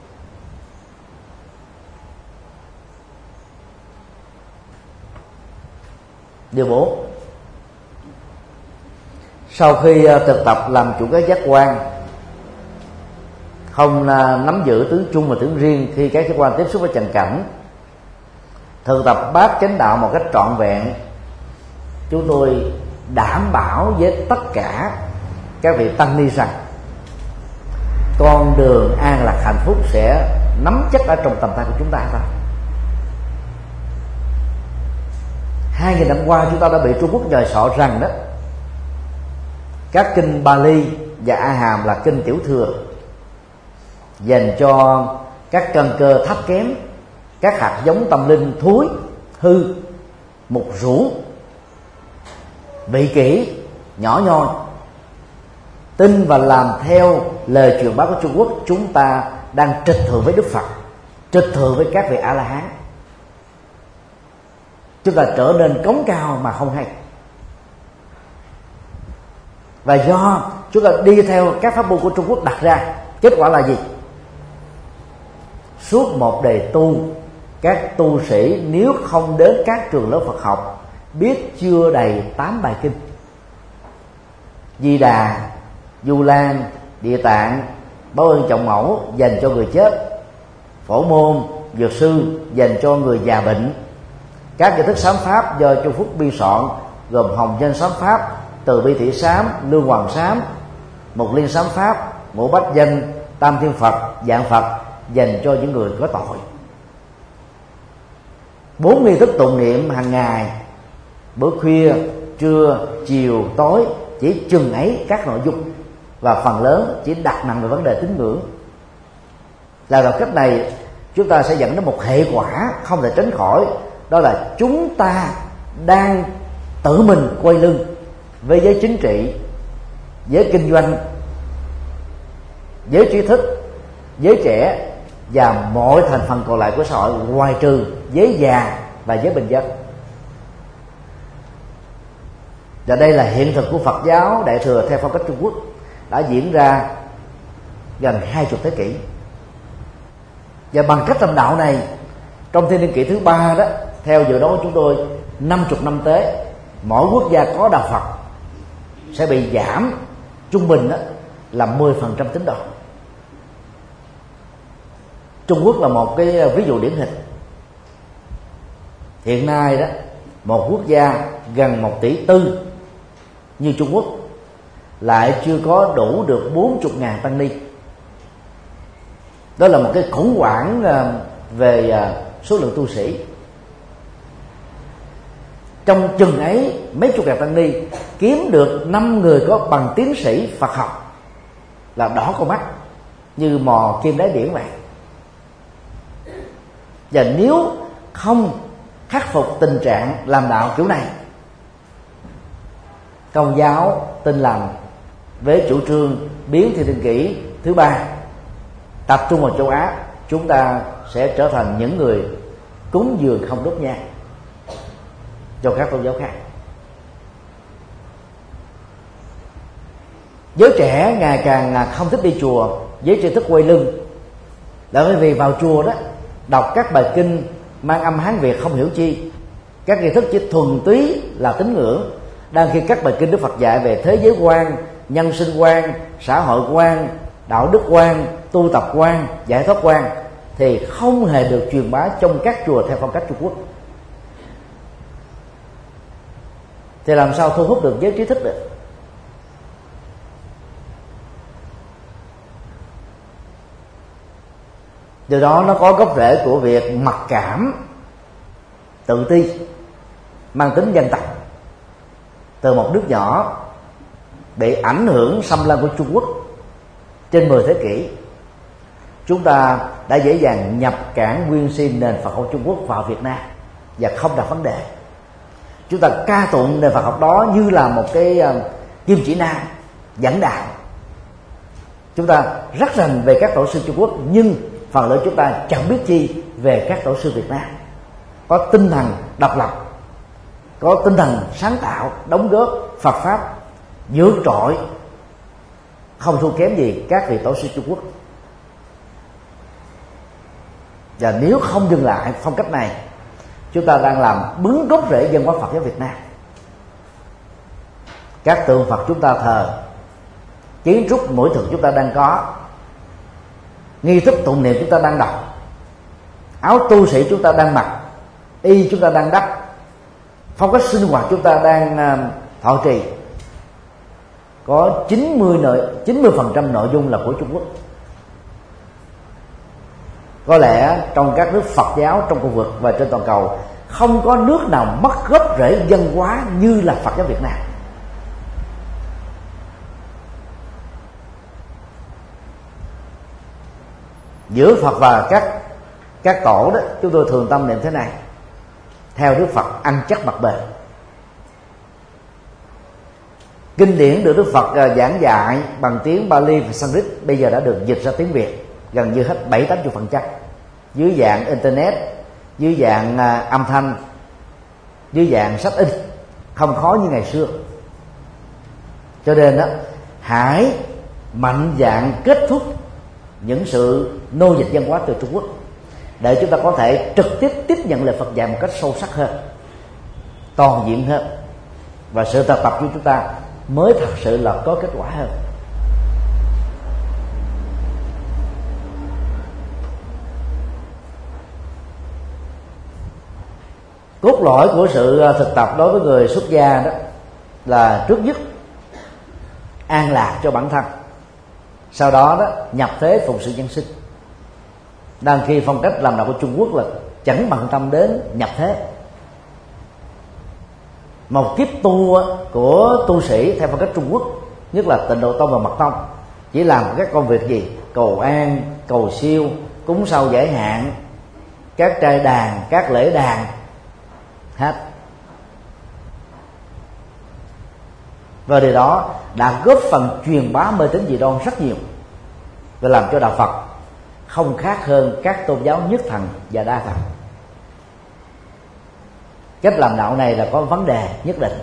Điều 4. Sau khi thực tập làm chủ các giác quan, không nắm giữ tướng chung và tướng riêng khi các giác quan tiếp xúc với trần cảnh, thực tập Bát Chánh Đạo một cách trọn vẹn, chúng tôi đảm bảo với tất cả các vị tăng ni rằng con đường an lạc hạnh phúc sẽ nắm chắc ở trong tầm tay của chúng ta thôi. 2.000 năm qua chúng ta đã bị Trung Quốc nhồi sọ rằng đó các kinh Bali và A Hàm là kinh tiểu thừa, dành cho các căn cơ thấp kém, các hạt giống tâm linh thúi, hư, mục rũ, vị kỷ, nhỏ nhoi. Tin và làm theo lời truyền bá của Trung Quốc, chúng ta đang trịch thượng với Đức Phật, trịch thượng với các vị A-la-hán. Chúng ta trở nên cống cao mà không hay. Và do chúng ta đi theo các pháp môn của Trung Quốc đặt ra, kết quả là gì? Suốt một đời tu, các tu sĩ nếu không đến các trường lớp Phật học biết chưa đầy 8 bài kinh: Di Đà, Du Lan, Địa Tạng, Báo Ân Trọng Mẫu dành cho người chết, Phổ Môn, Dược Sư dành cho người già bệnh, các giải thức sám pháp do Trung Phúc biên soạn gồm Hồng Danh sám pháp, Từ Bi Thị sám, Lương Hoàng sám, Mục Liên sám pháp, Ngũ Bách Danh, Tam Thiên Phật, Dạng Phật dành cho những người có tội. 4 nghi thức tụng niệm hàng ngày, bữa khuya, trưa, chiều, tối, chỉ chừng ấy các nội dung, và phần lớn chỉ đặt nặng về vấn đề tín ngưỡng. Là bằng cách này chúng ta sẽ dẫn đến một hệ quả không thể tránh khỏi, đó là chúng ta đang tự mình quay lưng với giới chính trị, giới kinh doanh, giới trí thức, giới trẻ và mọi thành phần còn lại của xã hội, ngoài trừ giới già và giới bình dân. Và đây là hiện thực của Phật giáo Đại thừa theo phong cách Trung Quốc, đã diễn ra gần 20 thế kỷ. Và bằng cách tâm đạo này, trong thiên niên kỷ thứ 3 đó, theo dự đoán của chúng tôi, 50 năm tới, mỗi quốc gia có đạo Phật sẽ bị giảm trung bình đó là 10% tín đồ. Trung Quốc là một cái ví dụ điển hình. Hiện nay đó, một quốc gia gần 1,4 tỷ như Trung Quốc lại chưa có đủ được 40.000 tăng ni. Đó là một cái khủng hoảng về số lượng tu sĩ. Trong chừng ấy, mấy chục ngàn tăng ni kiếm được 5 người có bằng tiến sĩ Phật học là đỏ con mắt như mò kim đáy biển vậy. Và nếu không khắc phục tình trạng làm đạo kiểu này, Công giáo Tin Lành với chủ trương biến thiên niên kỷ thứ 3 tập trung vào châu Á, chúng ta sẽ trở thành những người cúng dường không đốt nhang cho các tôn giáo khác. Giới trẻ ngày càng không thích đi chùa, giới tri thức quay lưng, là bởi vì vào chùa đó đọc các bài kinh mang âm Hán Việt không hiểu chi, các nghi thức chỉ thuần túy là tín ngưỡng, đang khi các bài kinh Đức Phật dạy về thế giới quan, nhân sinh quan, xã hội quan, đạo đức quan, tu tập quan, giải thoát quan thì không hề được truyền bá trong các chùa theo phong cách Trung Quốc. Thì làm sao thu hút được giới trí thức được? Điều đó nó có gốc rễ của việc mặc cảm, tự ti, mang tính dân tộc. Từ một nước nhỏ bị ảnh hưởng xâm lăng của Trung Quốc trên 10 thế kỷ, chúng ta đã dễ dàng nhập cảng nguyên si nền Phật học Trung Quốc vào Việt Nam và không đặt vấn đề. Chúng ta ca tụng nền Phật học đó như là một cái kim chỉ nam dẫn đạo. Chúng ta rất rành về các tổ sư Trung Quốc, nhưng phần lớn chúng ta chẳng biết chi về các tổ sư Việt Nam. Có tinh thần độc lập, có tinh thần sáng tạo, đóng góp Phật pháp vượt trội, không thua kém gì các vị tổ sư Trung Quốc. Và nếu không dừng lại phong cách này, chúng ta đang làm bứng gốc rễ văn hóa Phật giáo Việt Nam. Các tượng Phật chúng ta thờ, kiến trúc mỗi thực chúng ta đang có, nghi thức tụng niệm chúng ta đang đọc, áo tu sĩ chúng ta đang mặc, y chúng ta đang đắp, phong cách sinh hoạt chúng ta đang thọ trì, có 90% nội dung là của Trung Quốc. Có lẽ trong các nước Phật giáo trong khu vực và trên toàn cầu, không có nước nào mất gốc rễ văn hóa như là Phật giáo Việt Nam. Giữa Phật và các tổ đó, chúng tôi thường tâm niệm thế này: theo Đức Phật ăn chắc mặc bền. Kinh điển được Đức Phật giảng dạy bằng tiếng Pali và Sanskrit bây giờ đã được dịch ra tiếng Việt gần như hết 70-80%, dưới dạng internet, dưới dạng âm thanh, dưới dạng sách in, không khó như ngày xưa. Cho nên đó, hãy mạnh dạn kết thúc những sự nô dịch văn hóa từ Trung Quốc để chúng ta có thể trực tiếp tiếp nhận lời Phật dạy một cách sâu sắc hơn, toàn diện hơn, và sự tập của chúng ta mới thật sự là có kết quả hơn. Cốt lõi của sự thực tập đối với người xuất gia đó là trước nhất an lạc cho bản thân, sau đó đó nhập thế phụng sự nhân sinh. Đang khi phong cách làm đạo của Trung Quốc là chẳng bận tâm đến nhập thế. Một kiếp tu của tu sĩ theo phong cách Trung Quốc, nhất là Tịnh Độ Tông và Mật Tông, chỉ làm các công việc gì? Cầu an, cầu siêu, cúng sau giải hạn, các trai đàn, các lễ đàn hết. Và điều đó đã góp phần truyền bá mê tín dị đoan rất nhiều. và làm cho đạo Phật không khác hơn các tôn giáo nhất thần và đa thần. Cách làm đạo này là có vấn đề nhất định.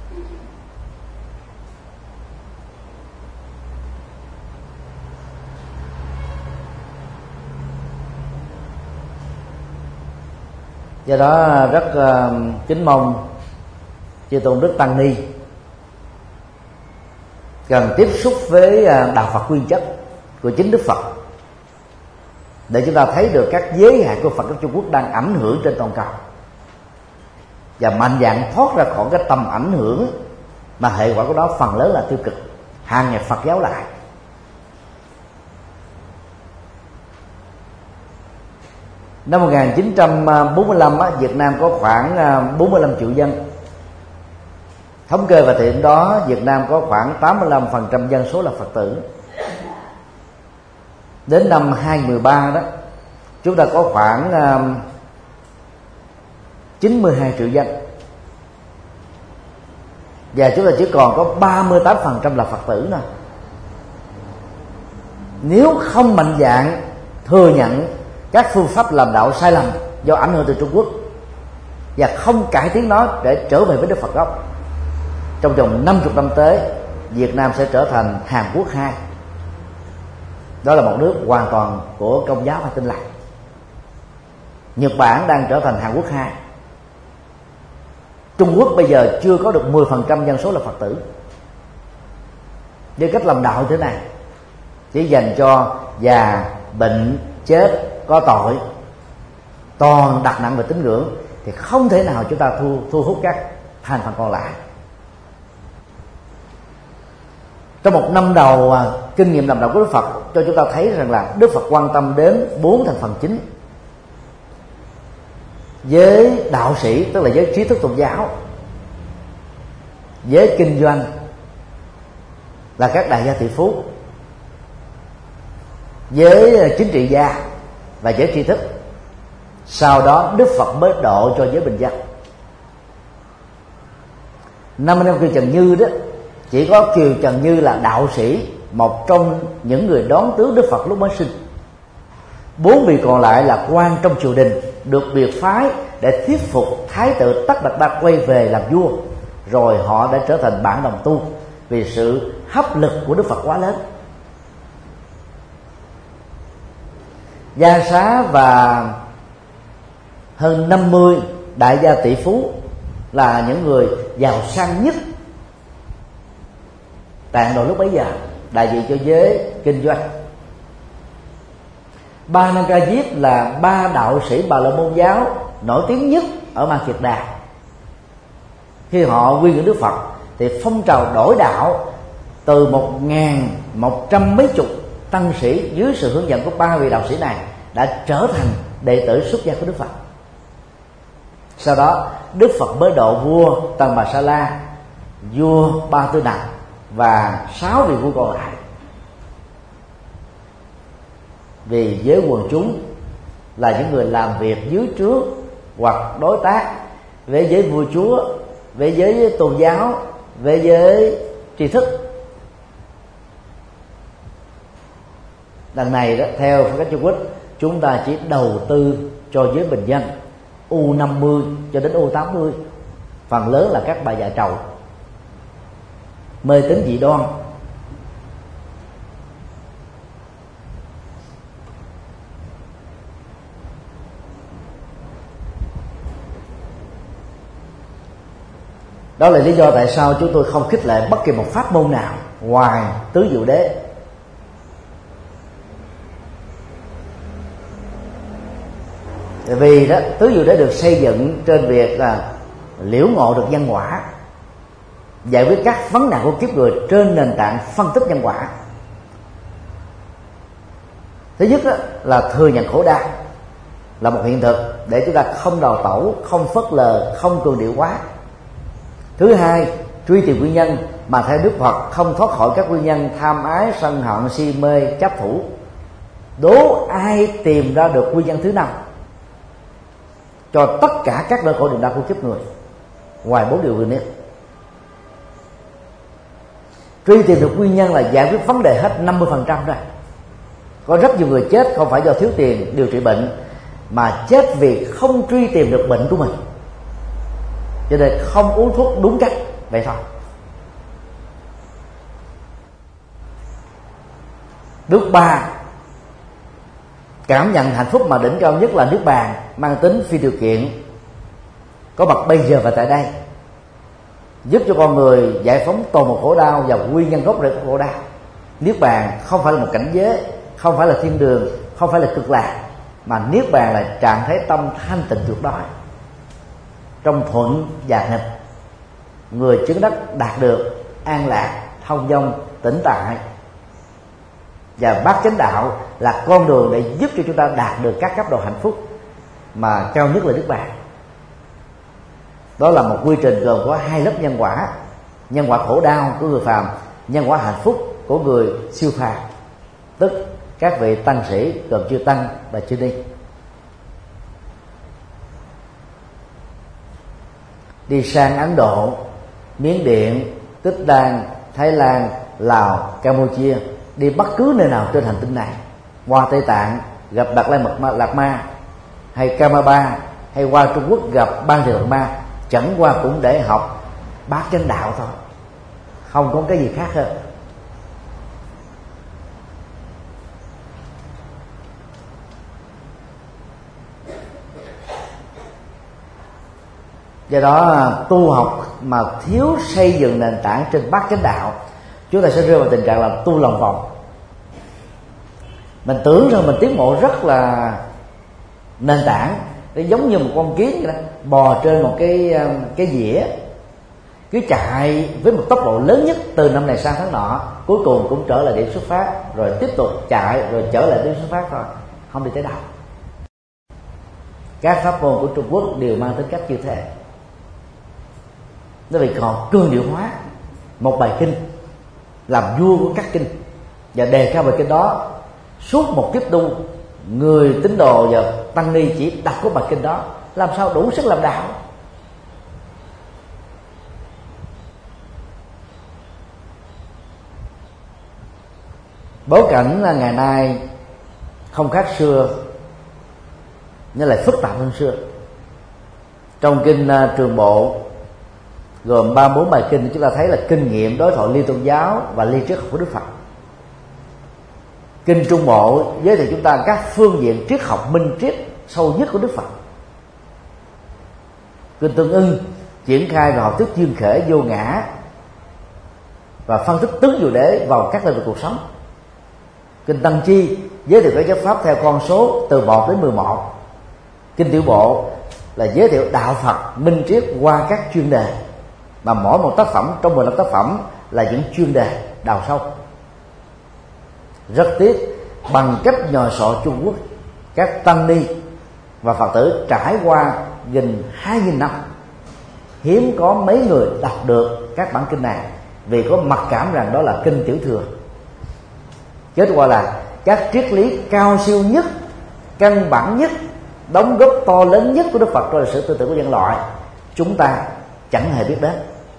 Do đó rất kính mong chư tôn đức tăng ni cần tiếp xúc với đạo Phật nguyên chất của chính Đức Phật, để chúng ta thấy được các giới hạn của Phật giáo Trung Quốc đang ảnh hưởng trên toàn cầu, và mạnh dạn thoát ra khỏi cái tầm ảnh hưởng mà hệ quả của đó phần lớn là tiêu cực, hàng nhập Phật giáo lại. Năm 1945 Việt Nam có khoảng 45 triệu dân. Thống kê vào thời điểm đó Việt Nam có khoảng 85% dân số là Phật tử. Đến năm 2013 đó, chúng ta có khoảng 92 triệu dân, và chúng ta chỉ còn có 38% là Phật tử nữa. Nếu không mạnh dạn thừa nhận các phương pháp làm đạo sai lầm do ảnh hưởng từ Trung Quốc và không cải tiến nó để trở về với Đức Phật gốc, trong vòng 50 năm tới, Việt Nam sẽ trở thành Hàn Quốc 2. Đó là một nước hoàn toàn của Công giáo và Tin lành. Nhật Bản đang trở thành Hàn Quốc 2. Trung Quốc bây giờ chưa có được 10% dân số là Phật tử. Với cách làm đạo như thế này, chỉ dành cho già, bệnh, chết, có tội, toàn đặt nặng về tín ngưỡng, thì không thể nào chúng ta thu hút các thành phần còn lại. Trong một năm đầu kinh nghiệm làm đạo của Đức Phật cho chúng ta thấy rằng là Đức Phật quan tâm đến 4 thành phần chính: giới đạo sĩ, tức là giới trí thức tôn giáo; giới kinh doanh là các đại gia tỷ phú; giới chính trị gia và giới tri thức. Sau đó Đức Phật mới độ cho giới bình dân. 50 năm Kiều Trần Như đó, chỉ có Kiều Trần Như là đạo sĩ, một trong những người đón tướng Đức Phật lúc mới sinh. 4 vị còn lại là quan trong triều đình, được biệt phái để thuyết phục Thái tử Tất Đạt Đa quay về làm vua, rồi họ đã trở thành bạn đồng tu vì sự hấp lực của Đức Phật quá lớn. Gia Xá và hơn 50 đại gia tỷ phú là những người giàu sang nhất tại Hà Nội lúc bấy giờ, đại diện cho giới kinh doanh. Ba Năng Ca Diếp là 3 đạo sĩ Bà La Môn giáo nổi tiếng nhất ở Ma Kiệt Đà. Khi họ quy ngưỡng Đức Phật thì phong trào đổi đạo từ 1.100 mấy chục tăng sĩ dưới sự hướng dẫn của 3 vị đạo sĩ này đã trở thành đệ tử xuất gia của Đức Phật. Sau đó Đức Phật mới độ vua Tần Bà Sa La, vua Ba Tư Nặc và 6 vị vua còn lại. Vì giới quần chúng là những người làm việc dưới trướng hoặc đối tác với giới vua chúa, với giới tôn giáo, với giới tri thức. Lần này đó, theo phong cách Trung Quốc, chúng ta chỉ đầu tư cho giới bình dân U50 cho đến U80, phần lớn là các bà già trầu, mê tín dị đoan. Đó là lý do tại sao chúng tôi không khích lệ bất kỳ một pháp môn nào ngoài tứ diệu đế. Vì đó, tứ diệu đế được xây dựng trên việc là liễu ngộ được nhân quả, giải quyết các vấn nạn của kiếp người trên nền tảng phân tích nhân quả. Thứ nhất là thừa nhận khổ đau là một hiện thực để chúng ta không đào tẩu, không phớt lờ, không cường điệu quá. Thứ hai, truy tìm nguyên nhân mà theo Đức Phật không thoát khỏi các nguyên nhân tham ái, sân hận, si mê, chấp thủ. Đố ai tìm ra được nguyên nhân thứ 5 cho tất cả các nỗi khổ niềm đau của kiếp người ngoài 4 điều vừa nêu. Truy tìm được nguyên nhân là giải quyết vấn đề hết 50% rồi. Có rất nhiều người chết không phải do thiếu tiền điều trị bệnh, mà chết vì không truy tìm được bệnh của mình, cho nên không uống thuốc đúng cách, vậy thôi. Bước 3, cảm nhận hạnh phúc mà đỉnh cao nhất là niết bàn, mang tính phi điều kiện, có mặt bây giờ và tại đây, giúp cho con người giải phóng toàn bộ khổ đau và nguyên nhân gốc rễ của khổ đau. Niết bàn không phải là một cảnh giới, không phải là thiên đường, không phải là cực lạc, mà niết bàn là trạng thái tâm thanh tịnh tuyệt đối, trong thuận và nghịch, người chứng đắc đạt được an lạc, thông dong, tĩnh tại. Và bát chánh đạo là con đường để giúp cho chúng ta đạt được các cấp độ hạnh phúc, mà cao nhất là niết bàn. Đó là một quy trình gồm có 2 lớp nhân quả: nhân quả khổ đau của người phàm, nhân quả hạnh phúc của người siêu phàm, tức các vị tăng sĩ gồm chư tăng và chư ni. Đi sang Ấn Độ, Miến Điện, Tích Đan, Thái Lan, Lào, Campuchia, đi bất cứ nơi nào trên hành tinh này, qua Tây Tạng gặp Đạt Lai Lạt Ma, hay Kamapa, hay qua Trung Quốc gặp Ban Thị Lạt Ma, chẳng qua cũng để học bát chánh đạo thôi, không có cái gì khác hơn. Do đó tu học mà thiếu xây dựng nền tảng trên bát chánh đạo, chúng ta sẽ rơi vào tình trạng là tu lòng vòng. Mình tưởng rằng mình tiến bộ rất là nền tảng, nó giống như một con kiến vậy đó, bò trên một cái dĩa, cứ chạy với một tốc độ lớn nhất từ năm này sang tháng nọ, cuối cùng cũng trở lại điểm xuất phát, rồi tiếp tục chạy, rồi trở lại điểm xuất phát thôi, không đi tới đâu. Các pháp môn của Trung Quốc đều mang tính cách như thế. Nó bị còn cương điệu hóa một bài kinh, làm vua của các kinh, và đề cao bài kinh đó suốt một kiếp tu. Người tín đồ và tăng ni chỉ đọc có bài kinh đó, làm sao đủ sức làm đạo? Bối cảnh là ngày nay không khác xưa, nhưng lại phức tạp hơn xưa. Trong kinh Trường Bộ gồm 34 bài kinh, chúng ta thấy là kinh nghiệm đối thoại liên tôn giáo và liên triết học của Đức Phật. Kinh Trung Bộ giới thiệu chúng ta các phương diện triết học minh triết sâu nhất của Đức Phật. Kinh Tương Ưng triển khai vào học thuyết duyên khởi vô ngã và phân tích tứ diệu đế vào các lĩnh vực cuộc sống. Kinh Tăng Chi giới thiệu các giáo pháp theo con số từ 1 đến 11. Kinh Tiểu Bộ là giới thiệu đạo Phật minh triết qua các chuyên đề, mà mỗi một tác phẩm trong 15 tác phẩm là những chuyên đề đào sâu. Rất tiếc, bằng cách nhồi sọ Trung Quốc, các tăng ni và Phật tử trải qua gần 2.000 năm, hiếm có mấy người đọc được các bản kinh này, vì có mặc cảm rằng đó là kinh tiểu thừa. Kết quả là các triết lý cao siêu nhất, căn bản nhất, đóng góp to lớn nhất của Đức Phật trong lịch sử tư tưởng của nhân loại, chúng ta chẳng hề biết đến.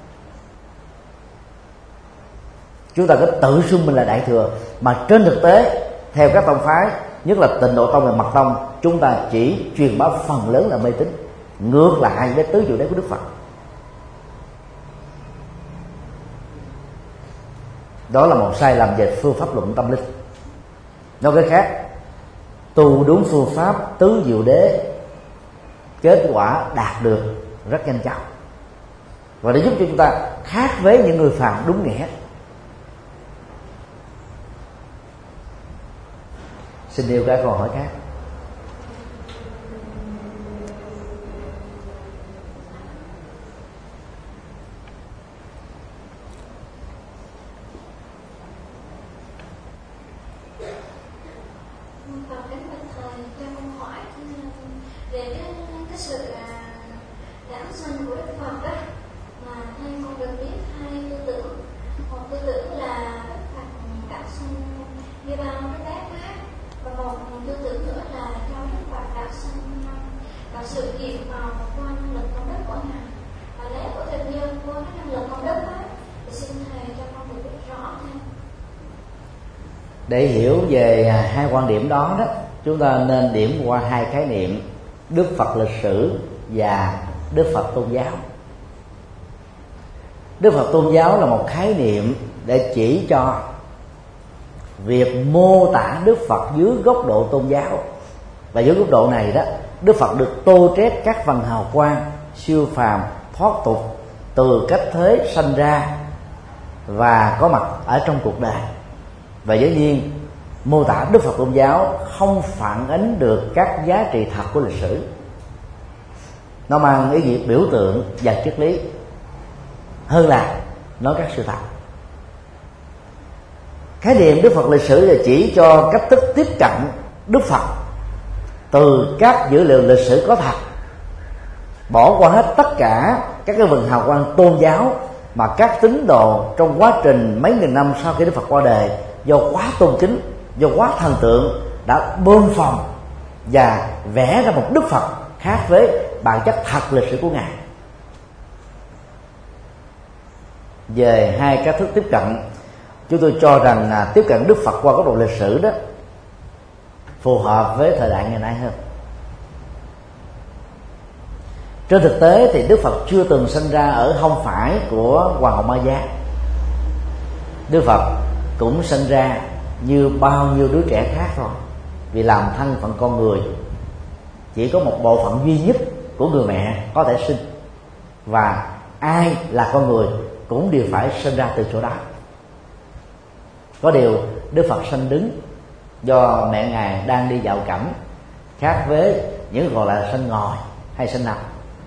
Chúng ta có tự xưng mình là đại thừa, mà trên thực tế theo các tông phái, nhất là Tịnh Độ Tông và Mật Tông, chúng ta chỉ truyền bá phần lớn là mê tín, ngược lại với tứ diệu đế của Đức Phật. Đó là một sai lầm về phương pháp luận tâm linh. Nói cái khác, tu đúng phương pháp tứ diệu đế, kết quả đạt được rất nhanh chóng, và để giúp cho chúng ta khác với những người phàm đúng nghĩa. Xin nêu các câu hỏi khác. Để hiểu về hai quan điểm đó chúng ta nên điểm qua hai khái niệm: Đức Phật lịch sử và Đức Phật tôn giáo. Đức Phật tôn giáo là một khái niệm để chỉ cho việc mô tả Đức Phật dưới góc độ tôn giáo. Và dưới góc độ này Đức Phật được tô trét các phần hào quang siêu phàm thoát tục từ cách thế sanh ra và có mặt ở trong cuộc đời. Và dĩ nhiên mô tả Đức Phật tôn giáo không phản ánh được các giá trị thật của lịch sử. Nó mang ý nghĩa biểu tượng và triết lý hơn là nói các sự thật. Khái niệm Đức Phật lịch sử là chỉ cho cách thức tiếp cận Đức Phật từ các dữ liệu lịch sử có thật, bỏ qua hết tất cả các cái vần hào quang tôn giáo mà các tín đồ trong quá trình mấy nghìn năm sau khi Đức Phật qua đời, do quá tôn kính, do quá thần tượng, đã bơm phồng và vẽ ra một Đức Phật khác với bản chất thật lịch sử của Ngài. Về hai cách thức tiếp cận, chúng tôi cho rằng tiếp cận Đức Phật qua góc độ lịch sử phù hợp với thời đại ngày nay hơn. Trên thực tế thì Đức Phật chưa từng sinh ra ở hông phải của Hoàng hậu Maya. Đức Phật cũng sinh ra như bao nhiêu đứa trẻ khác thôi, vì làm thân phận con người chỉ có một bộ phận duy nhất của người mẹ có thể sinh, và ai là con người cũng đều phải sinh ra từ chỗ đó. Có điều Đức Phật sanh đứng do mẹ Ngài đang đi dạo cảnh, khác với những gọi là sanh ngồi hay sanh nằm.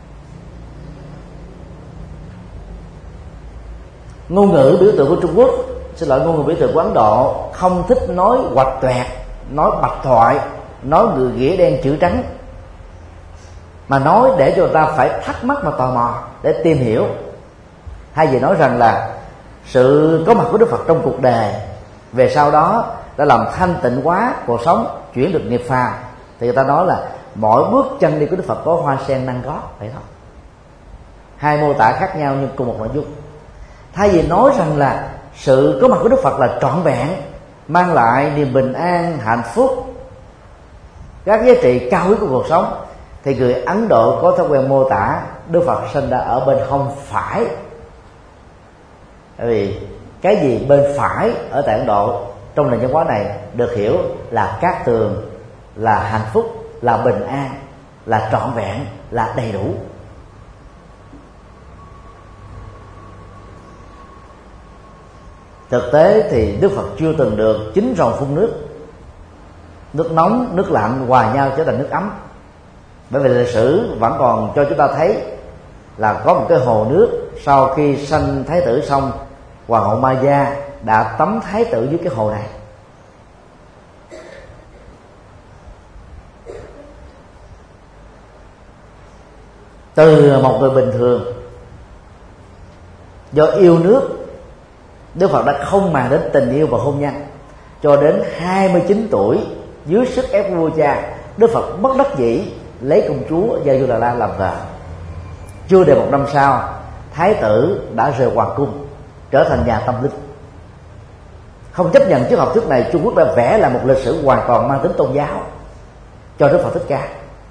Ngôn ngữ biểu tượng của Trung Quốc, ngôn ngữ biểu tượng của Ấn Độ không thích nói hoạch toẹt, nói bạch thoại, nói người nghĩa đen chữ trắng, mà nói để cho ta phải thắc mắc và tò mò để tìm hiểu. Hay vì nói rằng là sự có mặt của Đức Phật trong cuộc đời về sau đó đã làm thanh tịnh hóa cuộc sống, chuyển được nghiệp phàm, thì người ta nói là mỗi bước chân đi của Đức Phật có hoa sen nâng gót, vậy thôi. Hai mô tả khác nhau nhưng cùng một nội dung. Thay vì nói rằng là sự có mặt của Đức Phật là trọn vẹn, mang lại niềm bình an, hạnh phúc, các giá trị cao quý của cuộc sống, thì người Ấn Độ có thói quen mô tả Đức Phật sinh ra ở bên hông phải. Bởi vì cái gì bên phải ở tại Ấn Độ trong nền văn hóa này được hiểu là cát tường, là hạnh phúc, là bình an, là trọn vẹn, là đầy đủ. Thực tế thì Đức Phật chưa từng được chín rồng phun nước, nước nóng, nước lạnh hòa nhau trở thành nước ấm. Bởi vì lịch sử vẫn còn cho chúng ta thấy là có một cái hồ nước, sau khi sanh thái tử xong, Hoàng hậu Maya đã tắm thái tử dưới cái hồ này. Từ một người bình thường do yêu nước, Đức Phật đã không màng đến tình yêu và hôn nhân, cho đến 29 tuổi dưới sức ép của vua cha, Đức Phật bất đắc dĩ lấy công chúa Gia-du-đà-la làm vợ. Chưa đầy một năm sau, thái tử đã rời hoàng cung, trở thành nhà tâm linh. Không chấp nhận triết học thuyết này, Trung Quốc đã vẽ là một lịch sử hoàn toàn mang tính tôn giáo cho Đức Phật Thích Ca.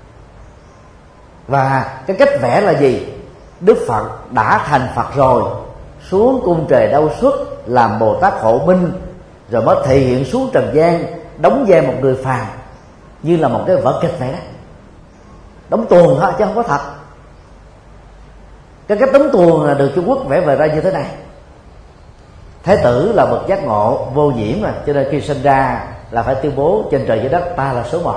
Và cái cách vẽ là gì? Đức Phật đã thành Phật rồi, xuống cung trời Đâu Xuất làm Bồ Tát Hộ Minh, rồi mới thể hiện xuống trần gian đóng vai một người phàm, như là một cái vở kịch vậy đó, đóng tuồng thôi chứ không có thật. Cái cách đóng tuồng là được Trung Quốc vẽ về ra như thế này. Thái tử là bậc giác ngộ vô nhiễm mà, cho nên khi sinh ra là phải tuyên bố trên trời dưới đất ta là số 1.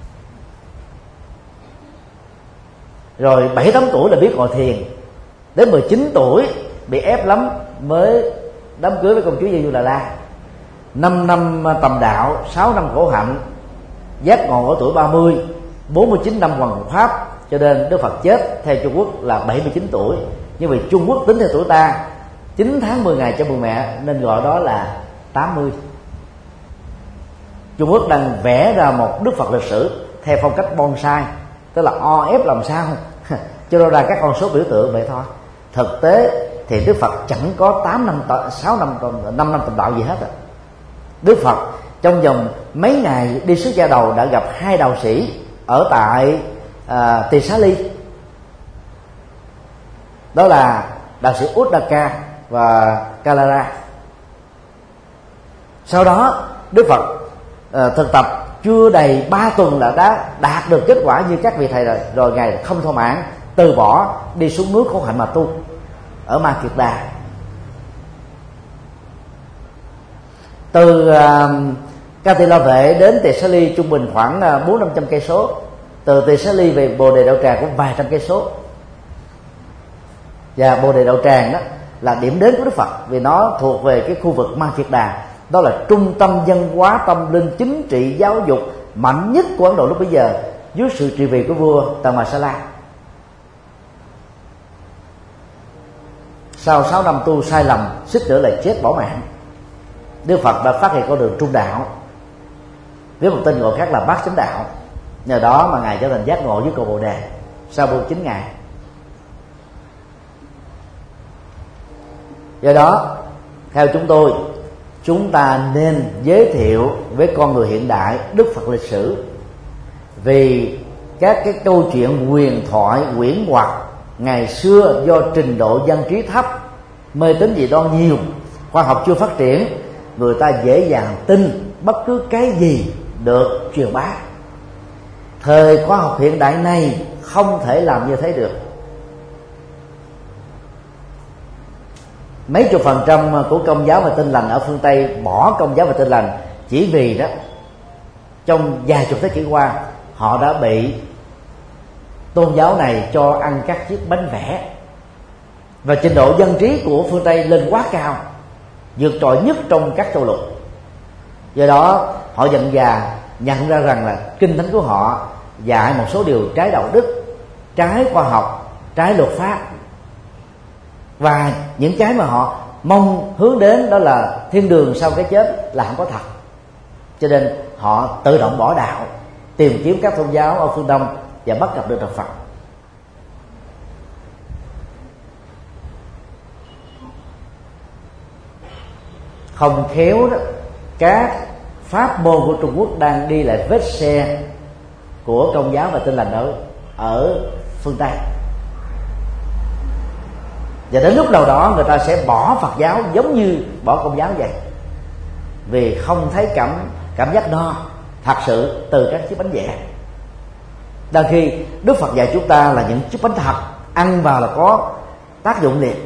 Rồi 7-8 tuổi là biết ngồi thiền, đến 19 tuổi bị ép lắm mới đám cưới với công chúa Gia-du-đà-la. 5 năm tầm đạo, 6 năm khổ hạnh, giác ngộ ở tuổi 30, 49 năm hoàng pháp, cho nên Đức Phật chết theo Trung Quốc là 79 tuổi. Nhưng vì Trung Quốc tính theo tuổi ta 9 tháng 10 ngày cho mừng mẹ nên gọi đó là 80. Trung Quốc đang vẽ ra một Đức Phật lịch sử theo phong cách bonsai, tức là o ép làm sao cho ra các con số biểu tượng vậy thôi. Thực tế thì Đức Phật chẳng có 8 năm, 6 năm, 5 năm tầm đạo gì hết. Đức Phật trong vòng mấy ngày đi xuất gia đầu đã gặp hai đạo sĩ ở tại Tỳ Xá Ly, đó là đạo sĩ Uddaka và Kalara. Sau đó Đức Phật thực tập chưa đầy 3 tuần là đã đạt được kết quả như các vị thầy rồi ngài không thỏa mãn, từ bỏ đi xuống núi khổ hạnh mà tu ở Ma Kiệt Đà. Từ Ca Tỳ La Vệ đến Tỳ Xá Ly trung bình khoảng 400-500 cây số. Từ Tỳ Xá Ly về Bồ Đề Đạo Tràng cũng vài trăm cây số. Và Bồ Đề Đạo Tràng đó là điểm đến của Đức Phật, vì nó thuộc về cái khu vực Ma Kiệt Đà, đó là trung tâm văn hóa, tâm linh, chính trị, giáo dục mạnh nhất của Ấn Độ lúc bấy giờ, dưới sự trị vì của vua Tamasala. Sau 6 năm tu sai lầm, suýt nữa là chết bỏ mạng, Đức Phật đã phát hiện con đường trung đạo với một tên gọi khác là Bát Chánh Đạo. Nhờ đó mà ngài trở thành giác ngộ với cầu Bồ Đề sau 49 ngày. Do đó theo chúng ta nên giới thiệu với con người hiện đại Đức Phật lịch sử, vì các cái câu chuyện huyền thoại huyễn hoặc ngày xưa do trình độ dân trí thấp, mê tín dị đoan nhiều, khoa học chưa phát triển, người ta dễ dàng tin bất cứ cái gì được truyền bá. Thời khoa học hiện đại này không thể làm như thế được. Mấy chục % của Công giáo và Tin lành ở phương Tây bỏ Công giáo và Tin lành chỉ vì đó trong vài chục thế kỷ qua họ đã bị tôn giáo này cho ăn các chiếc bánh vẽ, và trình độ dân trí của phương Tây lên quá cao, vượt trội nhất trong các châu lục. Do đó họ dần dà nhận ra rằng là kinh thánh của họ dạy một số điều trái đạo đức, trái khoa học, trái luật pháp, và những cái mà họ mong hướng đến đó là thiên đường sau cái chết là không có thật. Cho nên họ tự động bỏ đạo, tìm kiếm các tôn giáo ở phương Đông và bắt gặp được Đạo Phật. Không khéo đó, các pháp môn của Trung Quốc đang đi lại vết xe của Công giáo và Tin lành ở phương Tây. Và đến lúc nào đó người ta sẽ bỏ Phật giáo giống như bỏ Công giáo vậy, vì không thấy cảm giác no thật sự từ các chiếc bánh vẽ. Đang khi Đức Phật dạy chúng ta là những chiếc bánh thật, ăn vào là có tác dụng liền.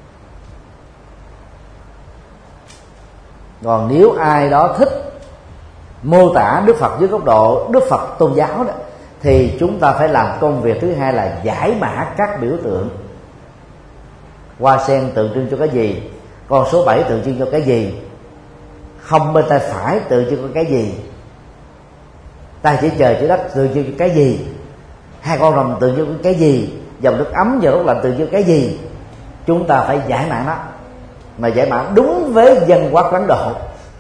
Còn nếu ai đó thích mô tả Đức Phật dưới góc độ Đức Phật tôn giáo đó, thì chúng ta phải làm công việc thứ hai là giải mã các biểu tượng. Hoa sen tượng trưng cho cái gì, con số 7 tượng trưng cho cái gì, không bên tay phải tượng trưng cho cái gì, tay chỉ trời chỉ đất tượng trưng cho cái gì, hai con rồng tượng trưng cho cái gì, dòng nước ấm và nước lạnh tượng trưng cho cái gì. Chúng ta phải giải mã nó, mà giải mã đúng với văn hóa Ấn Độ.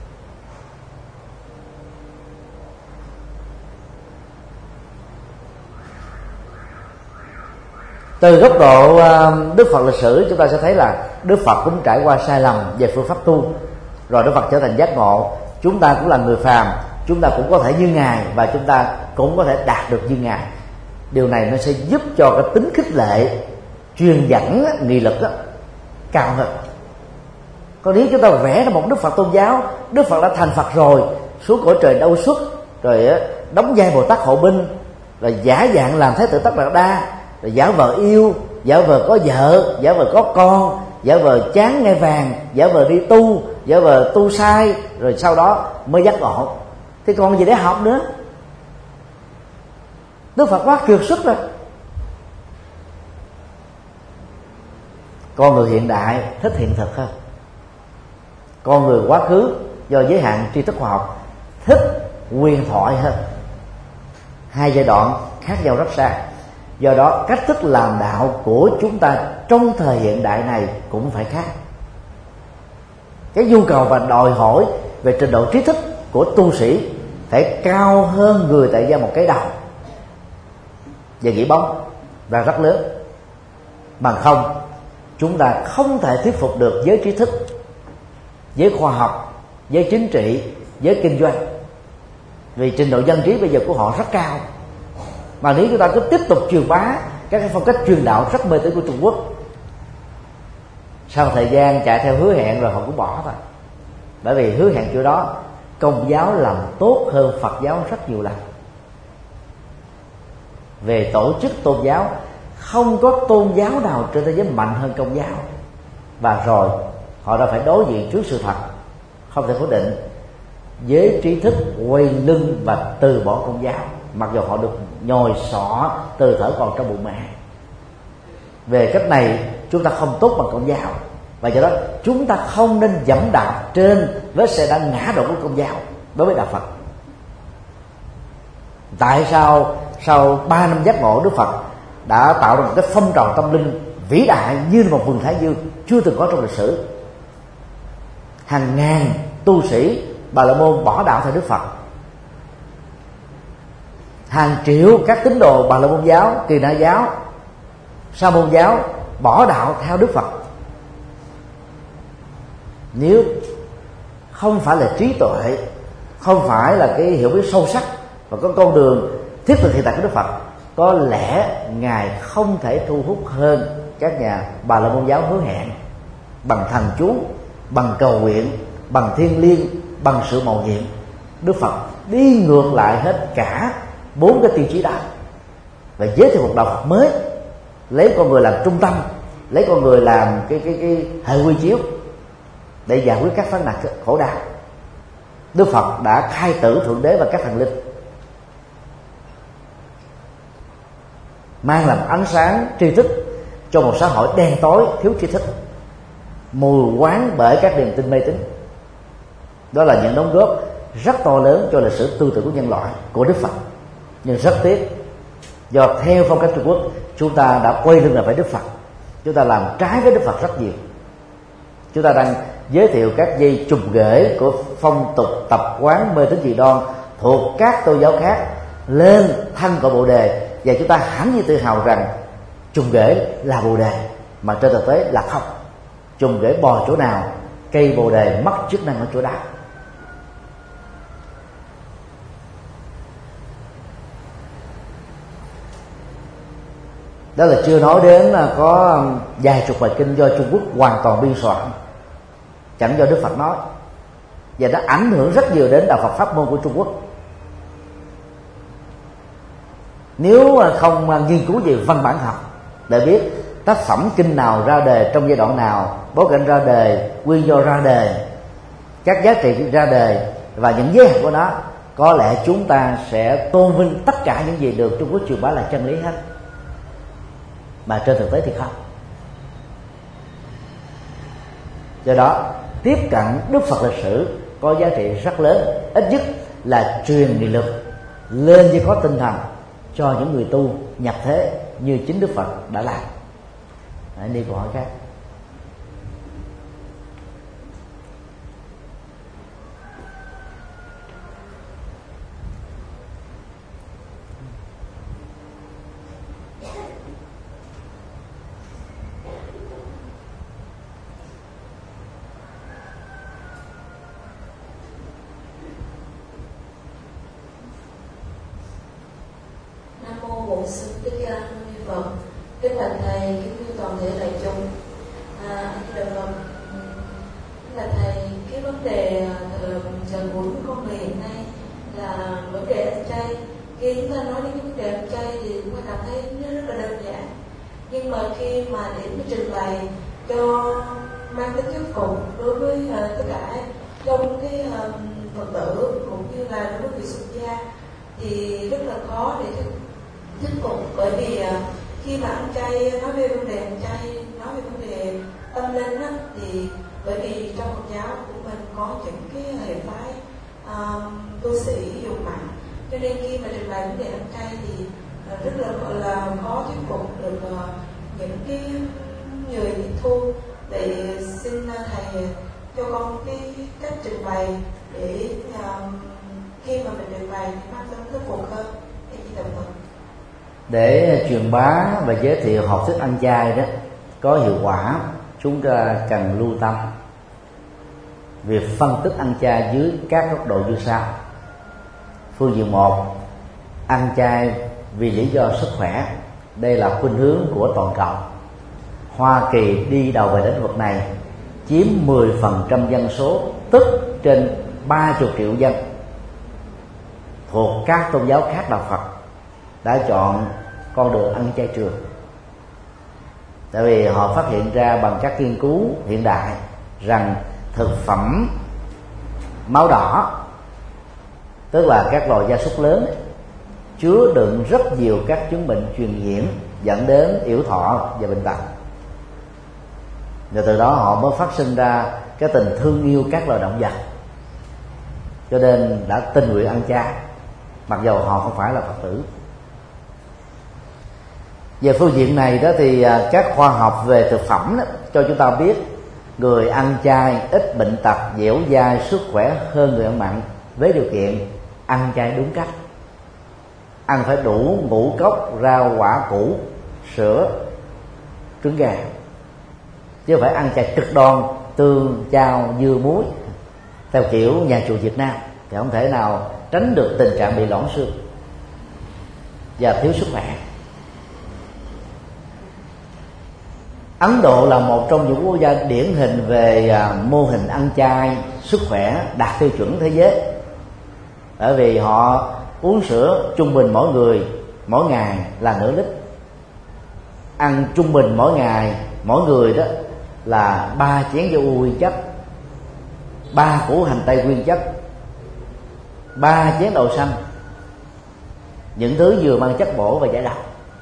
Từ góc độ Đức Phật lịch sử, chúng ta sẽ thấy là Đức Phật cũng trải qua sai lầm về phương pháp tu, rồi Đức Phật trở thành giác ngộ. Chúng ta cũng là người phàm, chúng ta cũng có thể như Ngài, và chúng ta cũng có thể đạt được như Ngài. Điều này nó sẽ giúp cho cái tính khích lệ, truyền dẫn, nghị lực đó, cao hơn. Còn nếu chúng ta vẽ ra một Đức Phật tôn giáo, Đức Phật đã thành Phật rồi, xuống cõi trời đâu xuất, rồi đóng vai Bồ Tát Hộ Binh, rồi giả dạng làm Thái tử Tất Đạt Đa, rồi giả vờ yêu, giả vờ có vợ, giả vờ có con, giả vờ chán ngai vàng, giả vờ đi tu, giả vờ tu sai, rồi sau đó mới giác ngộ. Thì còn gì để học nữa? Đức Phật quá kiệt xuất rồi. Con người hiện đại thích hiện thực hơn. Con người quá khứ do giới hạn tri thức khoa học thích huyền thoại hơn. Hai giai đoạn khác nhau rất xa. Do đó cách thức làm đạo của chúng ta trong thời hiện đại này cũng phải khác. Cái nhu cầu và đòi hỏi về trình độ trí thức của tu sĩ phải cao hơn người tại gia một cái đầu và nghĩ bóng và rất lớn. Bằng không chúng ta không thể thuyết phục được giới trí thức, giới khoa học, giới chính trị, giới kinh doanh, vì trình độ dân trí bây giờ của họ rất cao. Mà nếu chúng ta cứ tiếp tục truyền bá các cái phong cách truyền đạo rất mê tín của Trung Quốc, sau thời gian chạy theo hứa hẹn rồi họ cũng bỏ thôi. Bởi vì hứa hẹn chỗ đó Công giáo làm tốt hơn Phật giáo rất nhiều lần. Về tổ chức tôn giáo, không có tôn giáo nào trên thế giới mạnh hơn Công giáo. Và rồi họ đã phải đối diện trước sự thật, không thể phủ định, giới trí thức quay lưng và từ bỏ Công giáo, mặc dù họ được nhồi sọ từ thở còn trong bụng mẹ. Về cách này chúng ta không tốt bằng Công giáo, và do đó chúng ta không nên dẫm đạp trên vết xe đã ngã đổ của Công giáo đối với đạo Phật. Tại sao sau 3 năm giác ngộ, Đức Phật đã tạo ra một cái phong trào tâm linh vĩ đại như một vườn Thái Dương chưa từng có trong lịch sử? Hàng ngàn tu sĩ Bà La Môn bỏ đạo theo Đức Phật, hàng triệu các tín đồ Bà La Môn giáo, Kỳ Na giáo, Sa Môn giáo bỏ đạo theo Đức Phật. Nếu không phải là trí tuệ, không phải là cái hiểu biết sâu sắc và có con đường thiết thực hiện tại của Đức Phật, có lẽ Ngài không thể thu hút hơn các nhà Bà La Môn giáo hứa hẹn bằng thần chú, bằng cầu nguyện, bằng thiêng liêng, bằng sự mầu nhiệm. Đức Phật đi ngược lại hết cả 4 cái tiêu chí đó và giới thiệu một đạo Phật mới, lấy con người làm trung tâm, lấy con người làm cái hệ quy chiếu để giải quyết các vấn nạn khổ đau. Đức Phật đã khai tử Thượng Đế và các thần linh, mang làm ánh sáng tri thức cho một xã hội đen tối thiếu tri thức, mù quáng bởi các niềm tin mê tín. Đó là những đóng góp rất to lớn cho lịch sử tư tưởng của nhân loại, của Đức Phật. Nhưng rất tiếc, do theo phong cách Trung Quốc, chúng ta đã quay lưng lại với Đức Phật. Chúng ta làm trái với Đức Phật rất nhiều. Chúng ta đang giới thiệu các dây trùng rễ của phong tục tập quán mê tín dị đoan thuộc các tôn giáo khác lên thân của Bồ Đề, và chúng ta hãnh như tự hào rằng trùng rễ là Bồ Đề, mà trên thực tế là không. Trùng rễ bò chỗ nào, cây Bồ Đề mất chức năng ở chỗ đó. Đó là chưa nói đến là có vài chục bài kinh do Trung Quốc hoàn toàn biên soạn, chẳng do Đức Phật nói, và đã ảnh hưởng rất nhiều đến đạo Phật pháp môn của Trung Quốc. Nếu không nghiên cứu về văn bản học để biết tác phẩm kinh nào ra đề trong giai đoạn nào, bối cảnh ra đề, nguyên do ra đề, các giá trị ra đề và những giới hạn của nó, có lẽ chúng ta sẽ tôn vinh tất cả những gì được Trung Quốc truyền bá là chân lý hết, mà trên thực tế thì không. Do đó tiếp cận Đức Phật lịch sử có giá trị rất lớn, ít nhất là truyền nghị lực lên như có tinh thần cho những người tu nhập thế như chính Đức Phật đã làm. Đi câu hỏi khác.
Kính bạch thầy, kính thưa toàn thể đại chúng, là thầy, cái vấn đề gần gũi của con người hiện nay là vấn đề ăn chay. Khi chúng ta nói đến cái vấn đề ăn chay thì chúng ta cảm thấy nó rất là đơn giản, nhưng mà khi mà để trình bày cho mang tính thuyết phục đối với tất cả trong cái Phật tử cũng như là đối với người xuất gia thì rất là khó để thuyết phục, bởi vì khi mà ăn chay, nói về vấn đề ăn chay, nói về vấn đề tâm linh á, thì bởi vì trong Phật giáo của mình có những cái hệ phái tu sĩ dùng mạnh, cho nên khi mà trình bày vấn đề ăn chay thì rất là khó thuyết phục được những cái người tiếp thu. Để xin thầy cho con cái cách trình bày để khi mà mình trình bày thì mang tính thuyết phục hơn.
Để truyền bá và giới thiệu học thuyết ăn chay đó có hiệu quả, chúng ta cần lưu tâm việc phân tích ăn chay dưới các góc độ như sau. Phương diện 1, ăn chay vì lý do sức khỏe. Đây là khuynh hướng của toàn cầu. Hoa Kỳ đi đầu về lĩnh vực này, chiếm 10% dân số, tức trên 30 triệu dân thuộc các tôn giáo khác đạo Phật đã chọn con đường ăn chay trường. Tại vì họ phát hiện ra bằng các nghiên cứu hiện đại rằng thực phẩm máu đỏ, tức là các loài gia súc lớn, chứa đựng rất nhiều các chứng bệnh truyền nhiễm dẫn đến yểu thọ và bệnh tật. Và từ đó họ mới phát sinh ra cái tình thương yêu các loài động vật, cho nên đã tình nguyện ăn chay, mặc dầu họ không phải là Phật tử. Về phương diện này đó thì các khoa học về thực phẩm đó, cho chúng ta biết người ăn chay ít bệnh tật, dẻo dai, sức khỏe hơn người ăn mặn, với điều kiện ăn chay đúng cách. Ăn phải đủ ngũ cốc, rau quả củ, sữa, trứng gà, chứ không phải ăn chay cực đoan, tương, chao, dưa, muối theo kiểu nhà chùa Việt Nam thì không thể nào tránh được tình trạng bị loãng xương và thiếu sức khỏe. Ấn Độ là một trong những quốc gia điển hình về mô hình ăn chay sức khỏe đạt tiêu chuẩn thế giới, bởi vì họ uống sữa trung bình mỗi người mỗi ngày là nửa lít, ăn trung bình mỗi ngày mỗi người đó là 3 chén dâu nguyên chất, 3 củ hành tây nguyên chất, 3 chén đậu xanh, những thứ vừa mang chất bổ và giải độc.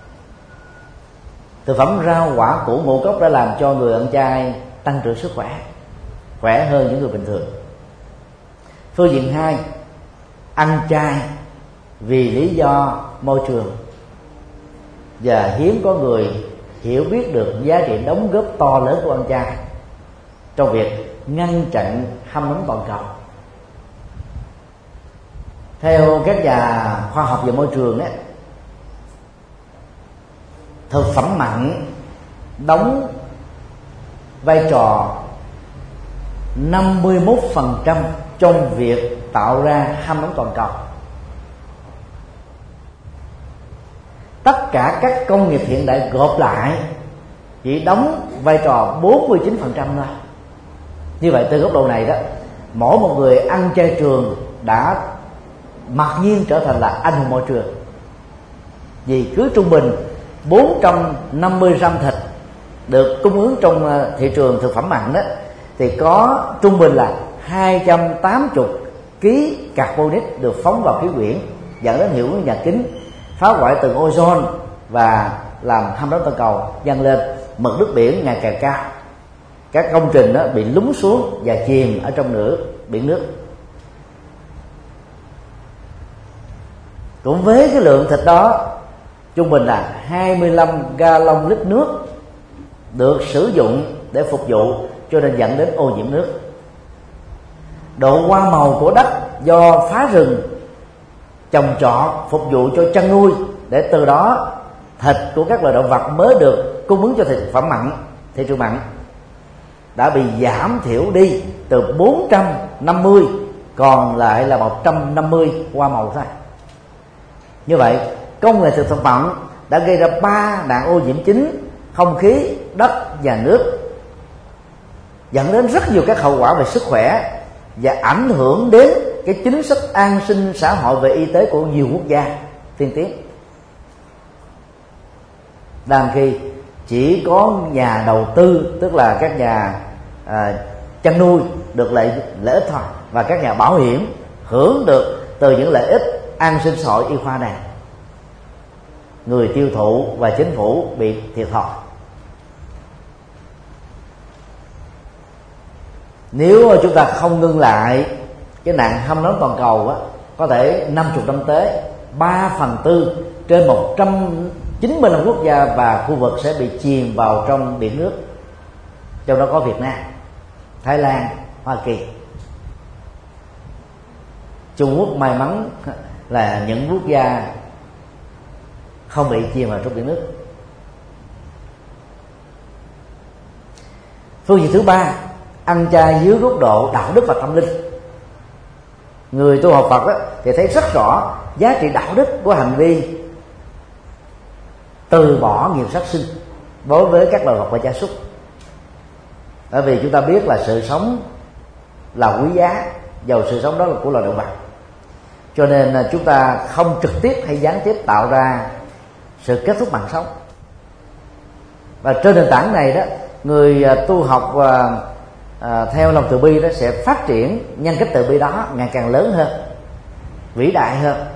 Thực phẩm rau quả củ ngũ cốc đã làm cho người ăn chay tăng trưởng sức khỏe, khỏe hơn những người bình thường. Phương diện 2, ăn chay vì lý do môi trường, và hiếm có người hiểu biết được giá trị đóng góp to lớn của ăn chay trong việc ngăn chặn hâm nóng toàn cầu. Theo các nhà khoa học về môi trường ấy, thực phẩm mặn đóng vai trò 51% trong việc tạo ra hâm nóng toàn cầu. Tất cả các công nghiệp hiện đại gộp lại chỉ đóng vai trò 49% thôi. Như vậy từ góc độ này đó, mỗi một người ăn chay trường đã mặc nhiên trở thành là anh hùng môi trường. Vì cứ trung bình 450 gram thịt được cung ứng trong thị trường thực phẩm mặn đó, thì có trung bình là 280 kg carbonic được phóng vào khí quyển, dẫn đến hiệu ứng nhà kính, phá hoại tầng ozone và làm hâm nóng toàn cầu dâng lên. Mực nước biển ngày càng cao, các công trình đó bị lún xuống và chìm ở trong nửa biển nước. Cũng với cái lượng thịt đó, trung bình là 25 gallon lít nước được sử dụng để phục vụ, cho nên dẫn đến ô nhiễm nước. Độ hoa màu của đất do phá rừng, trồng trọt phục vụ cho chăn nuôi, để từ đó thịt của các loài động vật mới được cung ứng cho thực phẩm mặn, thị trường mặn, đã bị giảm thiểu đi từ 450 còn lại là 150 hoa màu thôi. Như vậy công nghệ thực phẩm đã gây ra 3 nạn ô nhiễm chính: không khí, đất và nước, dẫn đến rất nhiều các hậu quả về sức khỏe và ảnh hưởng đến cái chính sách an sinh xã hội về y tế của nhiều quốc gia tiên tiến. Đang khi chỉ có nhà đầu tư, tức là các nhà chăn nuôi được lợi ích thôi, và các nhà bảo hiểm hưởng được từ những lợi ích an sinh xã hội y khoa này. Người tiêu thụ và chính phủ bị thiệt thòi. Nếu chúng ta không ngưng lại cái nạn hâm nóng toàn cầu á, có thể 50 năm tới 3/4 trên 195 quốc gia và khu vực sẽ bị chìm vào trong biển nước, trong đó có Việt Nam, Thái Lan, Hoa Kỳ. Trung Quốc may mắn là những quốc gia không bị chìm vào trong biển nước. Phương diện thứ 3, ăn chay dưới góc độ đạo đức và tâm linh. Người tu học Phật thì thấy rất rõ giá trị đạo đức của hành vi từ bỏ nghiệp sát sinh đối với các loài vật và gia súc. Bởi vì chúng ta biết là sự sống là quý giá, dầu sự sống đó là của loài động vật, cho nên chúng ta không trực tiếp hay gián tiếp tạo ra sự kết thúc mạng sống. Và trên nền tảng này đó, người tu học theo lòng từ bi đó sẽ phát triển nhân cách từ bi đó ngày càng lớn hơn, vĩ đại hơn,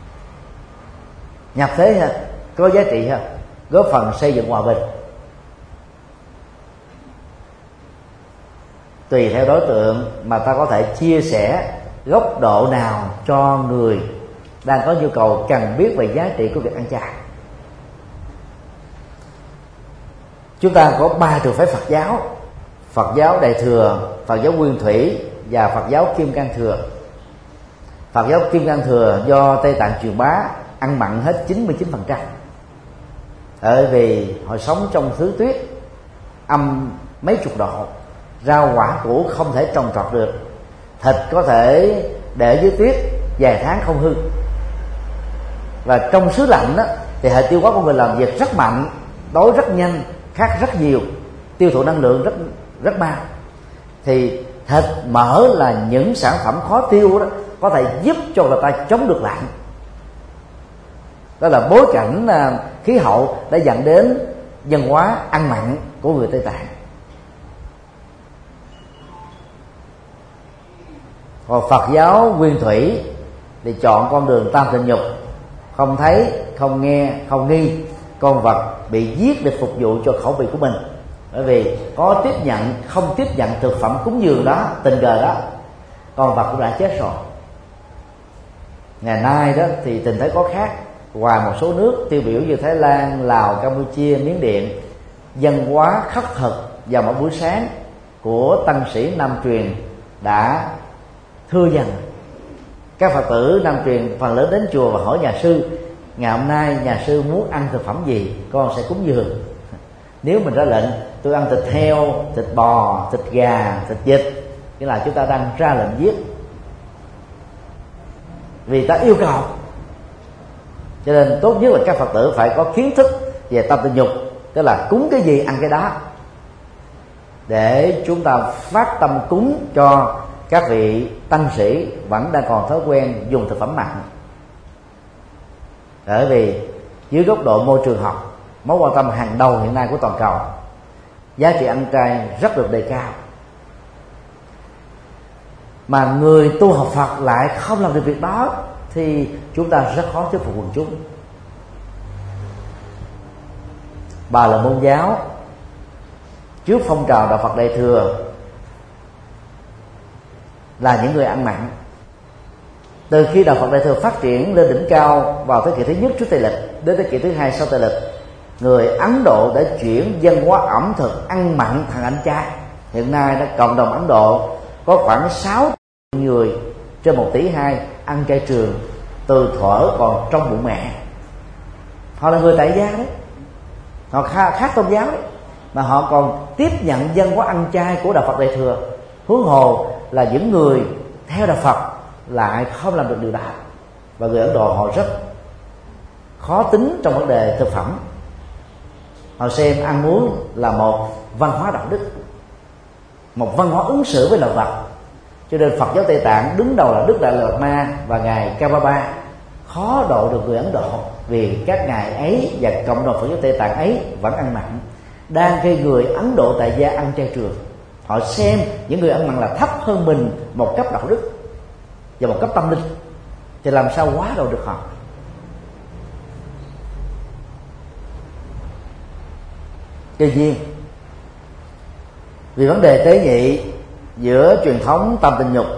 nhập thế hơn, có giá trị hơn, góp phần xây dựng hòa bình. Tùy theo đối tượng mà ta có thể chia sẻ góc độ nào cho người đang có nhu cầu cần biết về giá trị của việc ăn chay. Chúng ta có 3 trường phái Phật giáo: Phật giáo Đại Thừa, Phật giáo Nguyên Thủy và Phật giáo Kim Cang Thừa. Phật giáo Kim Cang Thừa do Tây Tạng truyền bá ăn mặn hết 99%, bởi vì họ sống trong xứ tuyết âm mấy chục độ, rau quả củ không thể trồng trọt được, thịt có thể để dưới tuyết vài tháng không hư. Và trong xứ lạnh đó, thì hệ tiêu hóa của người làm việc rất mạnh, đói rất nhanh, khát rất nhiều, tiêu thụ năng lượng rất mau. Thì thịt mỡ là những sản phẩm khó tiêu đó, có thể giúp cho người ta chống được lạnh. Đó là bối cảnh khí hậu đã dẫn đến văn hóa ăn mặn của người Tây Tạng. Còn Phật giáo Nguyên Thủy thì chọn con đường tam tịnh nhục, không thấy, không nghe, không nghi con vật bị giết để phục vụ cho khẩu vị của mình. Bởi vì có tiếp nhận, không tiếp nhận thực phẩm cúng dường đó, tình cờ đó, con vật cũng đã chết rồi. Ngày nay đó thì tình thế có khác. Ngoài một số nước tiêu biểu như Thái Lan, Lào, Campuchia, Miến Điện, văn hóa khất thực vào mỗi buổi sáng của tăng sĩ Nam truyền đã thưa dần. Các Phật tử Nam truyền phần lớn đến chùa và hỏi nhà sư: ngày hôm nay nhà sư muốn ăn thực phẩm gì, con sẽ cúng dường. Nếu mình ra lệnh tôi ăn thịt heo, thịt bò, thịt gà, thịt vịt, nghĩa là chúng ta đang ra lệnh giết, vì ta yêu cầu. Cho nên tốt nhất là các Phật tử phải có kiến thức về tâm tịnh nhục, tức là cúng cái gì ăn cái đó, để chúng ta phát tâm cúng cho các vị tăng sĩ vẫn đang còn thói quen dùng thực phẩm mặn. Bởi vì dưới góc độ môi trường học, mối quan tâm hàng đầu hiện nay của toàn cầu, giá trị ăn chay rất được đề cao. Mà người tu học Phật lại không làm được việc đó thì chúng ta rất khó thuyết phục quần chúng. Bà là Môn giáo trước phong trào đạo Phật Đại Thừa là những người ăn mặn. Từ khi đạo Phật Đại Thừa phát triển lên đỉnh cao vào thế kỷ thứ nhất trước Tây lịch đến thế kỷ thứ hai sau Tây lịch, người Ấn Độ đã chuyển văn hóa ẩm thực ăn mặn thành ăn chay. Hiện nay đó, cộng đồng Ấn Độ có khoảng 6 triệu người trên 1,2 tỷ ăn chay trường từ thuở còn trong bụng mẹ. Họ là người tại gia đấy, họ khác tôn giáo đấy, mà họ còn tiếp nhận văn hóa ăn chay của đạo Phật Đại Thừa. Huống hồ là những người theo đạo Phật lại không làm được điều đó. Và người Ấn Độ họ rất khó tính trong vấn đề thực phẩm. Họ xem ăn uống là một văn hóa đạo đức, một văn hóa ứng xử với loài vật. Cho nên Phật giáo Tây Tạng đứng đầu là Đức Đại Lạt Ma và ngài Kapapa khó độ được người Ấn Độ, vì các ngài ấy và cộng đồng Phật giáo Tây Tạng ấy vẫn ăn mặn, đang gây người Ấn Độ tại gia ăn chay trường. Họ xem những người ăn mặn là thấp hơn mình một cấp đạo đức và một cấp tâm linh, thì làm sao quá độ được họ. Tuy nhiên, vì vấn đề tế nhị giữa truyền thống tâm tịnh nhục,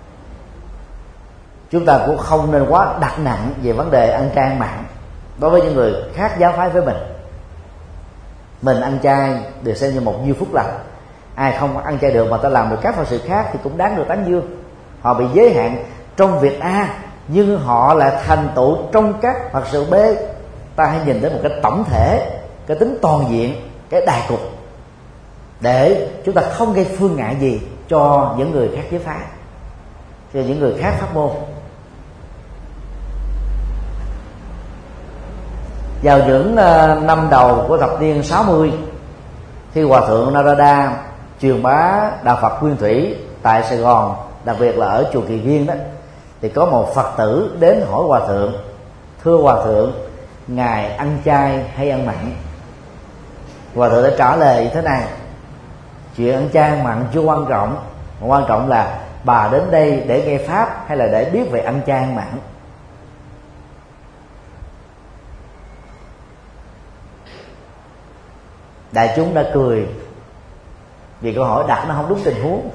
chúng ta cũng không nên quá đặt nặng về vấn đề ăn chay ăn mặn đối với những người khác giáo phái với mình. Mình ăn chay được xem như một diêu phúc lành. Ai không ăn chay được mà ta làm được các phật sự khác thì cũng đáng được tán dương. Họ bị giới hạn trong việc A nhưng họ lại thành tựu trong các phật sự B. Ta hãy nhìn đến một cái tổng thể, cái tính toàn diện, cái đại cục. để chúng ta không gây phương ngại gì cho những người khác giới phái, cho những người khác pháp môn. Vào những năm đầu của thập niên 60, khi Hòa thượng Narada truyền bá đạo Phật nguyên thủy tại Sài Gòn, đặc biệt là ở chùa Kỳ Viên đó, thì có một Phật tử đến hỏi Hòa thượng: thưa Hòa thượng, ngài ăn chay hay ăn mặn? Hòa thượng đã trả lời như thế này: chuyện ăn chay ăn mặn chưa quan trọng, mà quan trọng là bà đến đây để nghe pháp hay là để biết về ăn chay ăn mặn. Đại chúng đã cười vì câu hỏi đặt nó không đúng tình huống.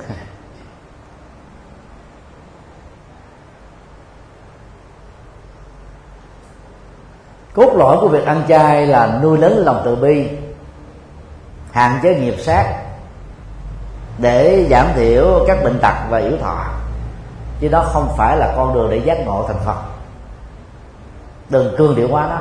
Cốt lõi của việc ăn chay là nuôi lớn lòng từ bi, hạn chế nghiệp sát, để giảm thiểu các bệnh tật và yếu thọ, chứ đó không phải là con đường để giác ngộ thành Phật. Đừng cương điệu quá đó.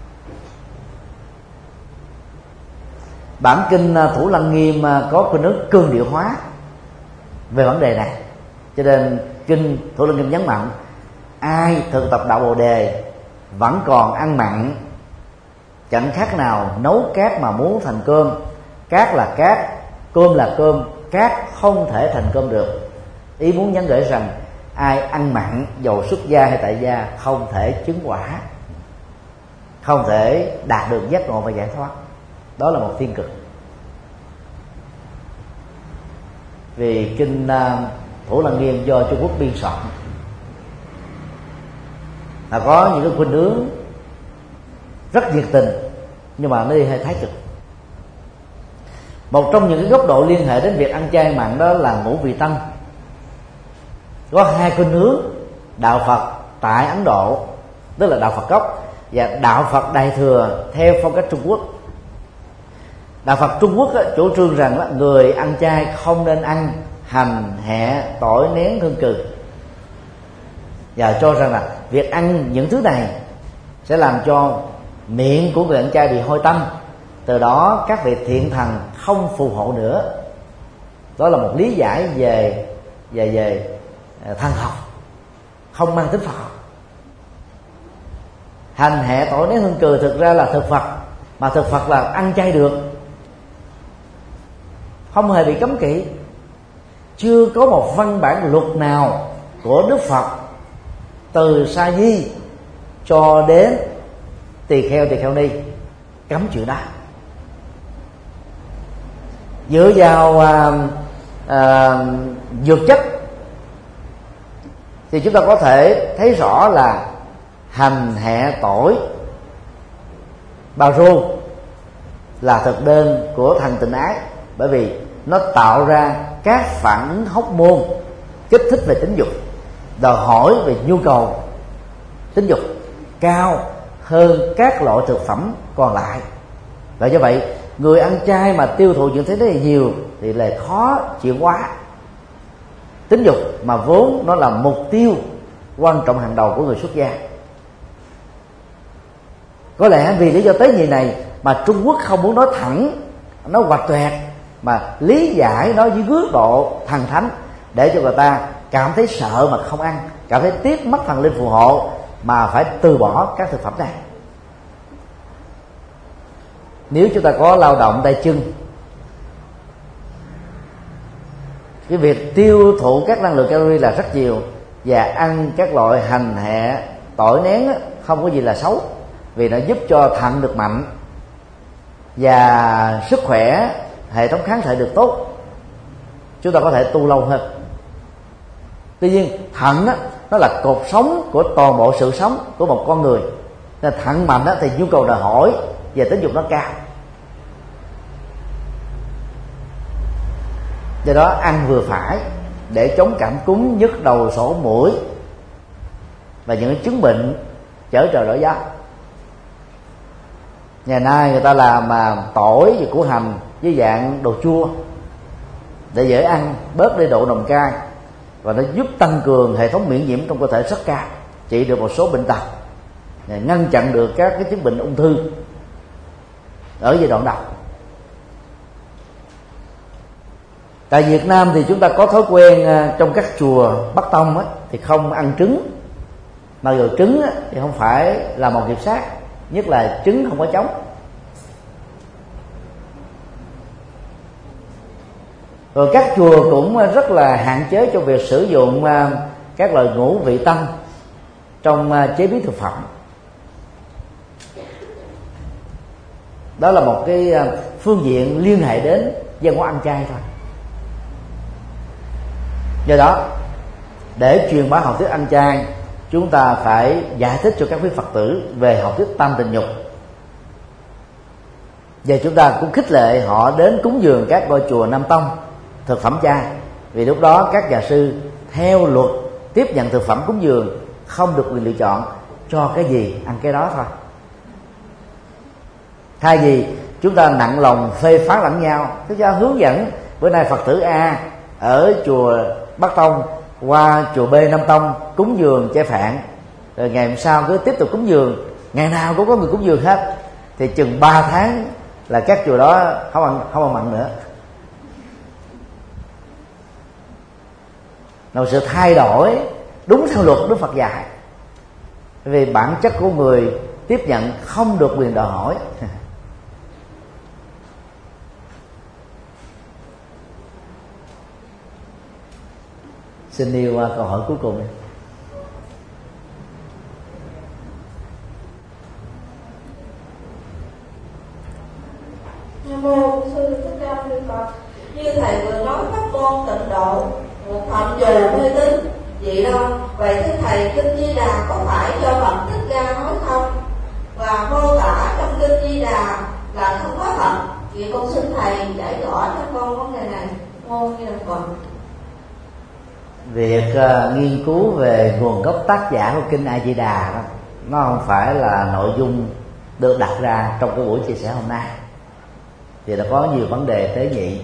Bản kinh Thủ Lăng Nghiêm có khuynh hướng cương điệu hóa về vấn đề này, cho nên kinh Thủ Lăng Nghiêm nhấn mạnh ai thực tập đạo Bồ Đề vẫn còn ăn mặn, chẳng khác nào nấu cát mà muốn thành cơm. Cát là cát, cơm là cơm, cát không thể thành cơm được. Ý muốn nhắn gửi rằng ai ăn mặn, dầu xuất gia hay tại gia, không thể chứng quả, không thể đạt được giác ngộ và giải thoát. Đó là một thiên cực. Vì kinh Thủ Lăng Nghiêm do Trung Quốc biên soạn, là có những cái khuynh hướng rất nhiệt tình, nhưng mà nó đi hơi thái cực. Một trong những cái góc độ liên hệ đến việc ăn chay mặn đó là ngũ vị tăng. Có hai khuynh hướng: đạo Phật tại Ấn Độ, tức là đạo Phật gốc, và đạo Phật Đại Thừa theo phong cách Trung Quốc. Đạo Phật Trung Quốc chủ trương rằng là người ăn chay không nên ăn hành, hẹ, tỏi, nén, hương cừ, và cho rằng là việc ăn những thứ này sẽ làm cho miệng của người ăn chay bị hôi tanh, từ đó các vị thiện thần không phù hộ nữa. Đó là một lý giải về thần học, không mang tính Phật học. Hành, hẹ, tỏi, nén, hương cừ thực ra là thực Phật, mà thực Phật là ăn chay được, không hề bị cấm kỵ. Chưa có một văn bản luật nào của Đức Phật từ Sa Di cho đến tỳ kheo ni cấm chuyện đó. Dựa vào dược chất thì chúng ta có thể thấy rõ là hành, hẹ, tỏi, bao rô là thực đơn của thần tình ái, bởi vì nó tạo ra các phản ứng hóc môn kích thích về tính dục, đòi hỏi về nhu cầu tính dục cao hơn các loại thực phẩm còn lại. Và do vậy người ăn chay mà tiêu thụ những thứ này nhiều thì là khó chịu quá. Tính dục mà vốn nó là mục tiêu quan trọng hàng đầu của người xuất gia. Có lẽ vì lý do tế nhị này mà Trung Quốc không muốn nói thẳng, nói hoạch toẹt, mà lý giải nó dưới góc độ thần thánh, để cho người ta cảm thấy sợ mà không ăn, cảm thấy tiếc mất thần linh phù hộ mà phải từ bỏ các thực phẩm này. Nếu chúng ta có lao động tay chân, cái việc tiêu thụ các năng lượng calorie là rất nhiều, và ăn các loại hành, hẹ, tỏi, nén không có gì là xấu, vì nó giúp cho thận được mạnh và sức khỏe, hệ thống kháng thể được tốt, chúng ta có thể tu lâu hơn. Tuy nhiên thận nó là cột sống của toàn bộ sự sống của một con người, nên thận mạnh thì nhu cầu đòi hỏi về tính dục nó cao. Do đó ăn vừa phải để chống cảm cúm, nhức đầu, sổ mũi và những chứng bệnh trở trời đổi gió. Ngày nay người ta làm tỏi và củ hành với dạng đồ chua để dễ ăn, bớt đi độ nồng cay, và nó giúp tăng cường hệ thống miễn nhiễm trong cơ thể rất cao, trị được một số bệnh tật, ngăn chặn được các cái chứng bệnh ung thư ở giai đoạn đầu. Tại Việt Nam thì chúng ta có thói quen trong các chùa Bắc Tông thì không ăn trứng. Mặc dù trứng thì không phải là một nghiệp sát, nhất là trứng không có trống. Rồi các chùa cũng rất là hạn chế trong việc sử dụng các loại ngũ vị tăng trong chế biến thực phẩm. Đó là một cái phương diện liên hệ đến văn hóa ăn chay thôi. Do đó, để truyền bá học thuyết ăn chay, chúng ta phải giải thích cho các quý Phật tử về học thuyết tam tình nhục. Và chúng ta cũng khích lệ họ đến cúng dường các ngôi chùa Nam Tông thực phẩm chay, vì lúc đó các nhà sư theo luật tiếp nhận thực phẩm cúng dường không được quyền lựa chọn, cho cái gì ăn cái đó thôi. Thay vì chúng ta nặng lòng phê phán lẫn nhau, chúng ta hướng dẫn bữa nay Phật tử A ở chùa Bắc Tông qua chùa B Nam Tông cúng dường chay phạn, rồi ngày hôm sau cứ tiếp tục cúng dường, ngày nào cũng có người cúng dường hết, thì chừng 3 tháng là các chùa đó không ăn mặn nữa. Là sự thay đổi đúng theo luật Đức Phật dạy, vì bản chất của người tiếp nhận không được quyền đòi hỏi. Xin yêu câu hỏi cuối cùng.
Nam mô Sư Thích Ca Mâu Ni Phật. Như thầy vừa nói pháp môn tịnh độ phạm dù mê tín vậy đâu, vậy thưa thầy, kinh Di Đà có phải do Phật Thích Ca nói không? Và mô tả trong kinh Di Đà là không có thật. Vậy con xin thầy giải rõ cho con vấn đề này. Mô Di Đà Phật.
Việc nghiên cứu về nguồn gốc tác giả của kinh A Di Đà đó, nó không phải là nội dung được đặt ra trong cái buổi chia sẻ hôm nay, vì nó có nhiều vấn đề tế nhị.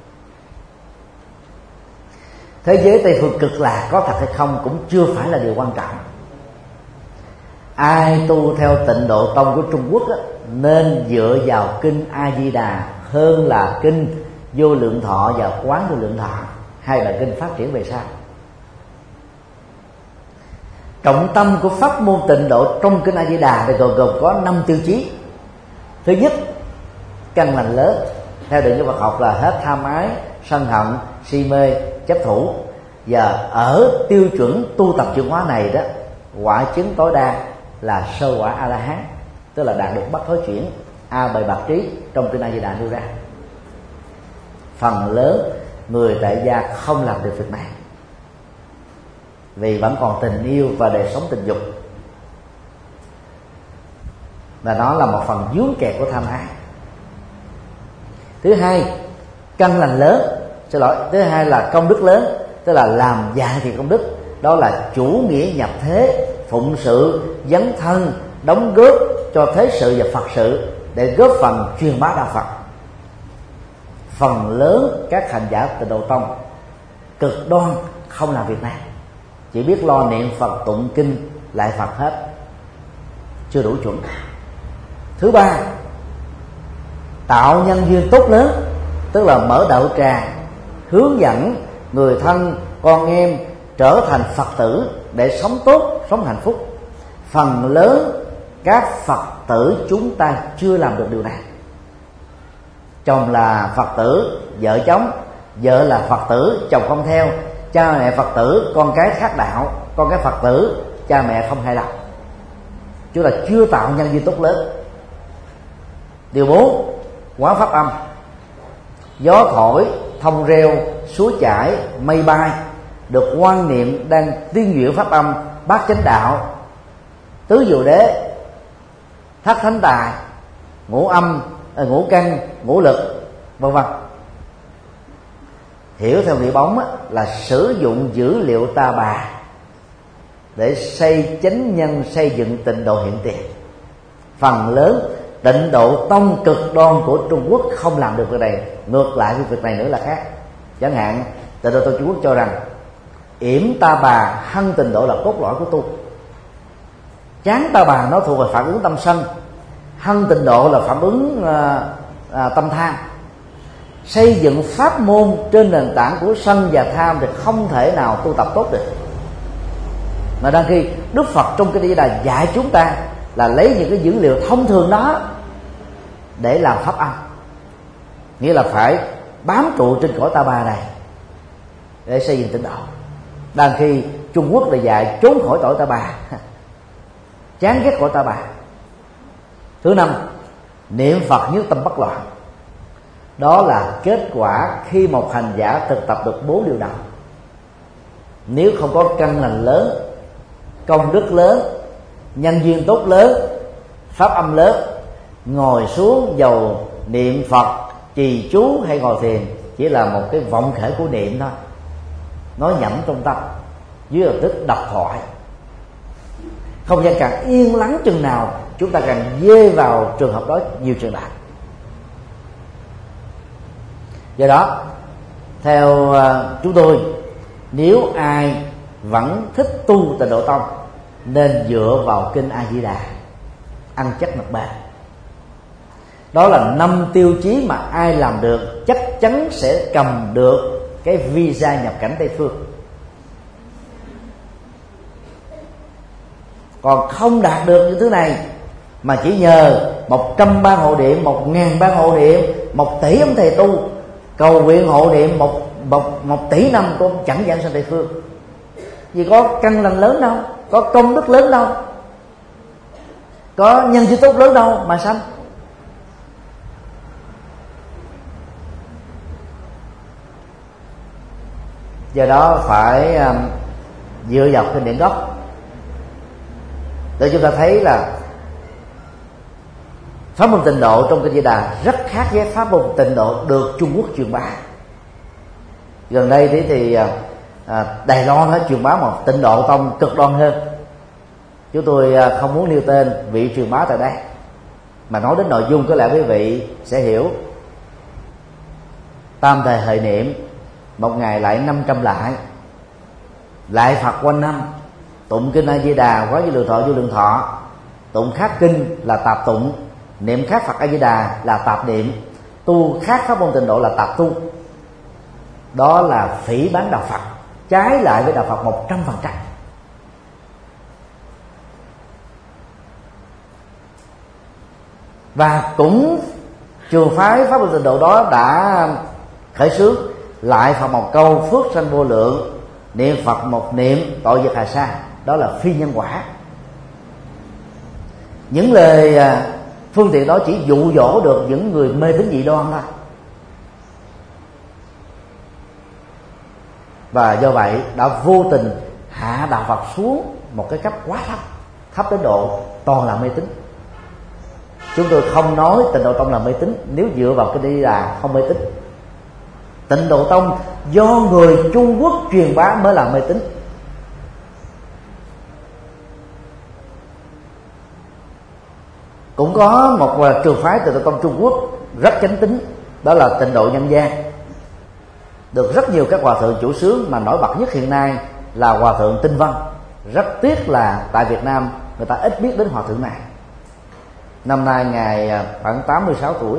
Thế giới Tây phương cực lạc có thật hay không cũng chưa phải là điều quan trọng. Ai tu theo Tịnh Độ Tông của Trung Quốc á, nên dựa vào kinh A Di Đà hơn là kinh Vô Lượng Thọ và Quán Vô Lượng Thọ, hay là kinh phát triển về sau. Trọng tâm của pháp môn tịnh độ trong kinh A Di Đà thì gồm có 5 tiêu chí. Thứ nhất, căn lành lớn, theo định của Phật học là hết tham ái, sân hận, si mê, chấp thủ. Và ở tiêu chuẩn tu tập chuyển hóa này đó, quả chứng tối đa là sơ quả A La Hán, tức là đạt được bất thối chuyển, A Bày Bạc Trí trong kinh A Di Đà đưa ra. Phần lớn người tại gia không làm được việc này, vì vẫn còn tình yêu và đời sống tình dục, và nó là một phần vướng kẹt của tham ái. Thứ hai, căn lành lớn, thứ hai là công đức lớn, tức là làm dạng thì công đức, đó là chủ nghĩa nhập thế, phụng sự, dấn thân, đóng góp cho thế sự và Phật sự để góp phần truyền bá đạo Phật. Phần lớn các hành giả Tịnh Độ Tông cực đoan không làm việc này, chỉ biết lo niệm Phật, tụng kinh, lại Phật hết, chưa đủ chuẩn. Thứ ba, tạo nhân duyên tốt lớn, tức là mở đạo tràng, hướng dẫn người thân, con em trở thành Phật tử để sống tốt, sống hạnh phúc. Phần lớn các Phật tử chúng ta chưa làm được điều này. Chồng là Phật tử, vợ chồng, vợ là Phật tử, chồng không theo, cha mẹ Phật tử, con cái khác đạo, con cái Phật tử, cha mẹ không hài lòng. Chúng ta chưa tạo nhân duyên tốt lớn. Điều 4, quán pháp âm. Gió thổi, thông reo, suối chảy, mây bay, được quan niệm đang tuyên duyệt pháp âm bát chánh đạo, tứ diệu đế, thất thánh tài, ngũ âm, ngũ căn, ngũ lực, vân vân. Hiểu theo nghĩa bóng là sử dụng dữ liệu ta bà để xây chánh nhân, xây dựng tịnh độ hiện tiền. Phần lớn Tịnh Độ Tông cực đoan của Trung Quốc không làm được việc này. Ngược lại việc này nữa là khác. Chẳng hạn Tịnh Độ Tông Trung Quốc cho rằng yểm ta bà, hăng tịnh độ là cốt lõi của tu. Chán ta bà nó thuộc về phản ứng tâm sân, hăng tịnh độ là phản ứng tâm tham. xây dựng pháp môn trên nền tảng của sân và tham thì không thể nào tu tập tốt được. Mà đang khi Đức Phật trong cái Di Đà dạy chúng ta là lấy những cái dữ liệu thông thường đó để làm pháp âm, nghĩa là phải bám trụ trên cõi ta bà này để xây dựng tịnh độ. Đang khi Trung Quốc lại dạy trốn khỏi cõi ta bà, chán ghét cõi ta bà. Thứ năm, niệm Phật nhất tâm bất loạn. Đó là kết quả khi một hành giả thực tập được 4 điều đầu. Nếu không có căn lành lớn, công đức lớn, nhân duyên tốt lớn, pháp âm lớn, ngồi xuống dầu niệm Phật, trì chú hay ngồi thiền chỉ là một cái vọng khởi của niệm thôi, nói nhẩm trong tâm dưới hình thức độc thoại. Không gian càng yên lắng chừng nào, chúng ta càng dê vào trường hợp đó nhiều trường đại. Do đó, theo chúng tôi, nếu ai vẫn thích tu Tịnh Độ Tông nên dựa vào kinh A Di Đà, ăn chắc mặt bền. Đó là 5 tiêu chí mà ai làm được chắc chắn sẽ cầm được cái visa nhập cảnh Tây phương. Còn không đạt được những thứ này mà chỉ nhờ 100 ban hộ niệm, 1000 ban hộ niệm, 1 tỷ ông thầy tu cầu nguyện hộ niệm 1 tỷ năm cũng chẳng giảng sanh Tây phương. Vì có căn lành lớn đâu, có công đức lớn đâu, có nhân duyên tốt lớn đâu mà sanh. Do đó phải dựa vào kinh điển gốc để chúng ta thấy là pháp môn Tịnh Độ trong kinh Di Đà rất khác với pháp môn Tịnh Độ được Trung Quốc truyền bá. Gần đây thì Đài Loan truyền bá một Tịnh Độ Tông cực đoan hơn. Chúng tôi không muốn nêu tên vị truyền bá tại đây, mà nói đến nội dung có lẽ quý vị sẽ hiểu. Tam thời hợi niệm, một ngày lại 500 lại Phật quanh năm, tụng kinh A Di Đà Quán Vô Lượng Thọ Vô Lượng Thọ, tụng khác kinh là tạp tụng, niệm khác Phật A Di Đà là tạp niệm, tu khác pháp môn Tịnh Độ là tạp tu. Đó là phỉ báng đạo Phật, trái lại với đạo Phật 100%. Và cũng trường phái pháp môn Tịnh Độ đó đã khởi xướng lại Phật một câu phước sanh vô lượng, niệm Phật một niệm tội diệt hà sa. Đó là phi nhân quả. Những lời phương tiện đó chỉ dụ dỗ được những người mê tín dị đoan thôi. Và do vậy đã vô tình hạ đạo Phật xuống một cái cấp quá thấp đến độ toàn là mê tín. Chúng tôi không nói Tịnh Độ Tông là mê tín nếu dựa vào cái đi là không mê tín. Tịnh Độ Tông do người Trung Quốc truyền bá mới là mê tín. Cũng có một trường phái Tịnh Độ Tông Trung Quốc rất chánh tín, đó là Tịnh Độ Nhân Gian, được rất nhiều các hòa thượng chủ xướng, mà nổi bật nhất hiện nay là hòa thượng Tinh Văn. Rất tiếc là tại Việt Nam người ta ít biết đến hòa thượng này. Năm nay ngài khoảng 86 tuổi.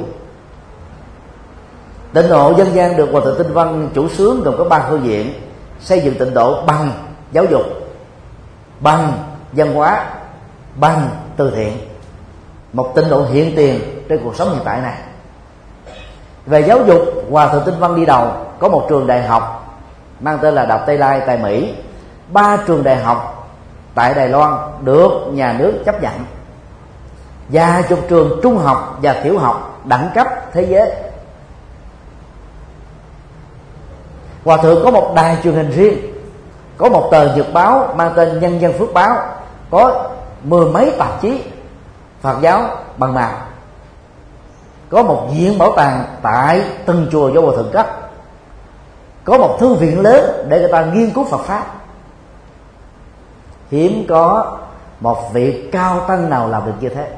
Tịnh độ dân gian được hòa thượng Tinh Văn chủ xướng gồm có 3 phương diện: xây dựng tịnh độ bằng giáo dục, bằng văn hóa, bằng từ thiện. Một tịnh độ hiện tiền trên cuộc sống hiện tại này. Về giáo dục, hòa thượng Tinh Văn đi đầu, có một trường đại học mang tên là Đại học Tây Lai tại Mỹ, 3 trường đại học tại Đài Loan được nhà nước chấp nhận, và chục trường trung học và tiểu học đẳng cấp thế giới. Hòa thượng có một đài truyền hình riêng, có một tờ nhật báo mang tên Nhân Dân Phước Báo, có 10 mấy tạp chí Phật giáo bằng màu, có một viện bảo tàng tại từng chùa do hòa thượng cấp, có một thư viện lớn để người ta nghiên cứu Phật pháp. Hiếm có một vị cao tăng nào làm được như thế.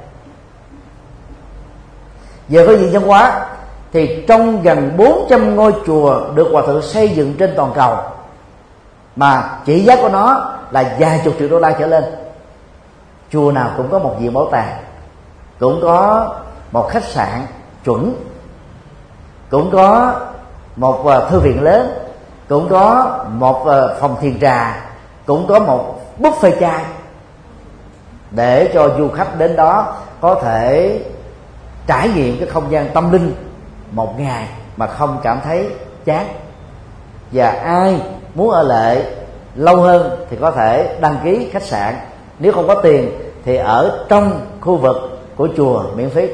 Về phương diện văn hóa thì trong gần 400 ngôi chùa được hòa thượng xây dựng trên toàn cầu, mà trị giá của nó là vài chục triệu đô la trở lên. Chùa nào cũng có một viện bảo tàng, cũng có một khách sạn chuẩn, cũng có một thư viện lớn, cũng có một phòng thiền trà, cũng có một buffet chay, để cho du khách đến đó có thể trải nghiệm cái không gian tâm linh một ngày mà không cảm thấy chán. Và ai muốn ở lại lâu hơn thì có thể đăng ký khách sạn, nếu không có tiền thì ở trong khu vực của chùa miễn phí.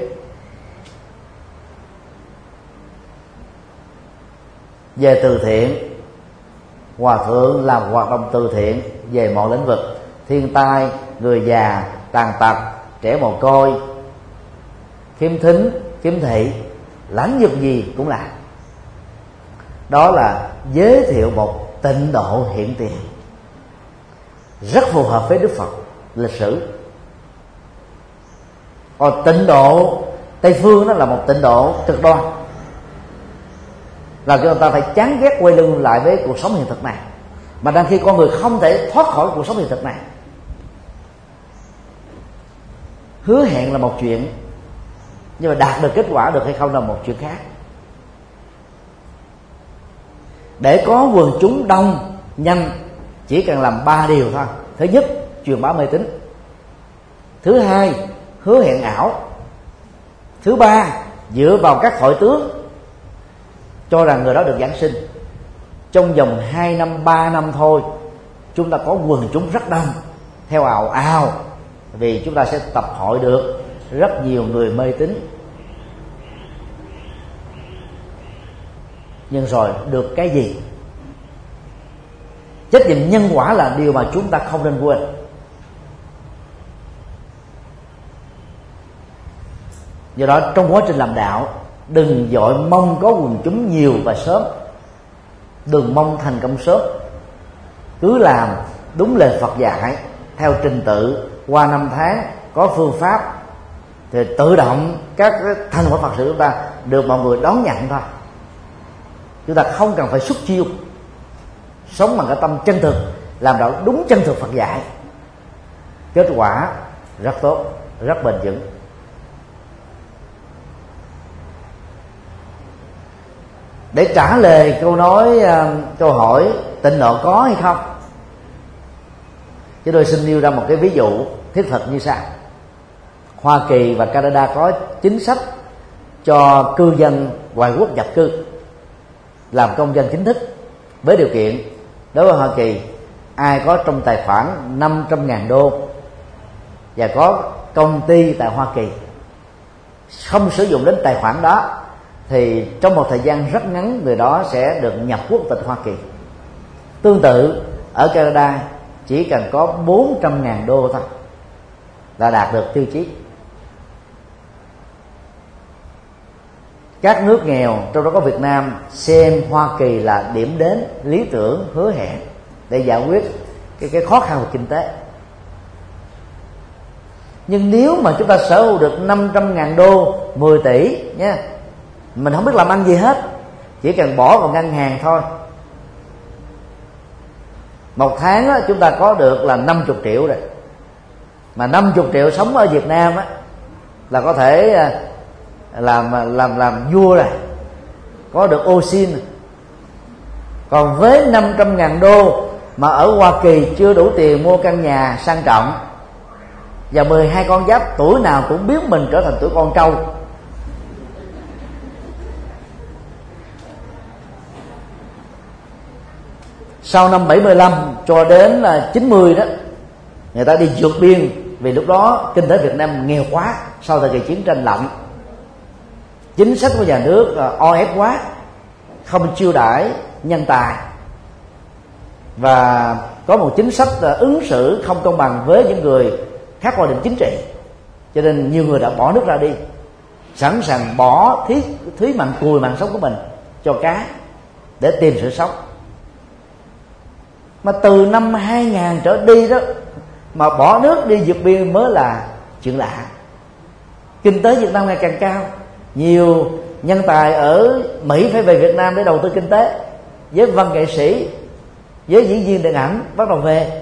Về từ thiện, hòa thượng làm hoạt động từ thiện về mọi lĩnh vực: thiên tai, người già, tàn tật, trẻ mồ côi, khiếm thính, khiếm thị, lãnh vực gì cũng làm. Đó là giới thiệu một tịnh độ hiện tiền, rất phù hợp với Đức Phật lịch sử. Còn tịnh độ Tây phương đó là một tịnh độ cực đoan, làm cho người ta phải chán ghét quay lưng lại với cuộc sống hiện thực này. Mà đang khi con người không thể thoát khỏi cuộc sống hiện thực này, hứa hẹn là một chuyện, nhưng mà đạt được kết quả được hay không là một chuyện khác. Để có quần chúng đông nhanh, chỉ cần làm 3 điều thôi. Thứ nhất, truyền bá mê tín. Thứ hai, hứa hẹn ảo. Thứ ba, dựa vào các thoại tướng cho rằng người đó được giảng sinh. Trong vòng 2 năm, 3 năm thôi, chúng ta có quần chúng rất đông theo ào ào, vì chúng ta sẽ tập hội được rất nhiều người mê tín. Nhưng rồi được cái gì? Trách nhiệm nhân quả là điều mà chúng ta không nên quên. Do đó trong quá trình làm đạo, đừng vội mong có quần chúng nhiều và sớm, đừng mong thành công sớm. Cứ làm đúng lời Phật dạy, theo trình tự, qua 5 tháng có phương pháp, thì tự động các thành quả Phật sự chúng ta được mọi người đón nhận thôi. Chúng ta không cần phải xuất chiêu, sống bằng cái tâm chân thực, làm đạo đúng chân thực Phật dạy, kết quả rất tốt, rất bền vững. Để trả lời câu hỏi tịnh độ có hay không, chúng tôi xin nêu ra một cái ví dụ thiết thực như sau. Hoa Kỳ và Canada có chính sách cho cư dân ngoại quốc nhập cư làm công dân chính thức, với điều kiện đối với Hoa Kỳ, ai có trong tài khoản 500.000 đô và có công ty tại Hoa Kỳ, không sử dụng đến tài khoản đó, thì trong một thời gian rất ngắn người đó sẽ được nhập quốc tịch Hoa Kỳ. Tương tự ở Canada, chỉ cần có 400.000 đô thôi là đạt được tiêu chí. Các nước nghèo, trong đó có Việt Nam, xem Hoa Kỳ là điểm đến lý tưởng hứa hẹn để giải quyết cái khó khăn về kinh tế. Nhưng nếu mà chúng ta sở hữu được 500.000 đô, 10 tỷ nha, mình không biết làm ăn gì hết, chỉ cần bỏ vào ngân hàng thôi, một tháng đó, chúng ta có được là 50 triệu rồi. Mà 50 triệu sống ở Việt Nam á, là có thể làm vua rồi, có được ô xin. Còn với 500.000 đô mà ở Hoa Kỳ chưa đủ tiền mua căn nhà sang trọng, và 12 con giáp, tuổi nào cũng biến mình trở thành tuổi con trâu. Sau năm 75 cho đến là 90 đó, người ta đi vượt biên, vì lúc đó kinh tế Việt Nam nghèo quá sau thời kỳ chiến tranh lạnh, chính sách của nhà nước o ép quá, không chiêu đãi nhân tài, và có một chính sách ứng xử không công bằng với những người khác quan điểm chính trị, cho nên nhiều người đã bỏ nước ra đi, sẵn sàng bỏ thí mạng cùi mạng sống của mình cho cá để tìm sự sống. Mà từ năm 2000 trở đi đó, mà bỏ nước đi vượt biên mới là chuyện lạ. Kinh tế Việt Nam ngày càng cao, nhiều nhân tài ở Mỹ phải về Việt Nam để đầu tư kinh tế, với văn nghệ sĩ, với diễn viên điện ảnh bắt đầu về.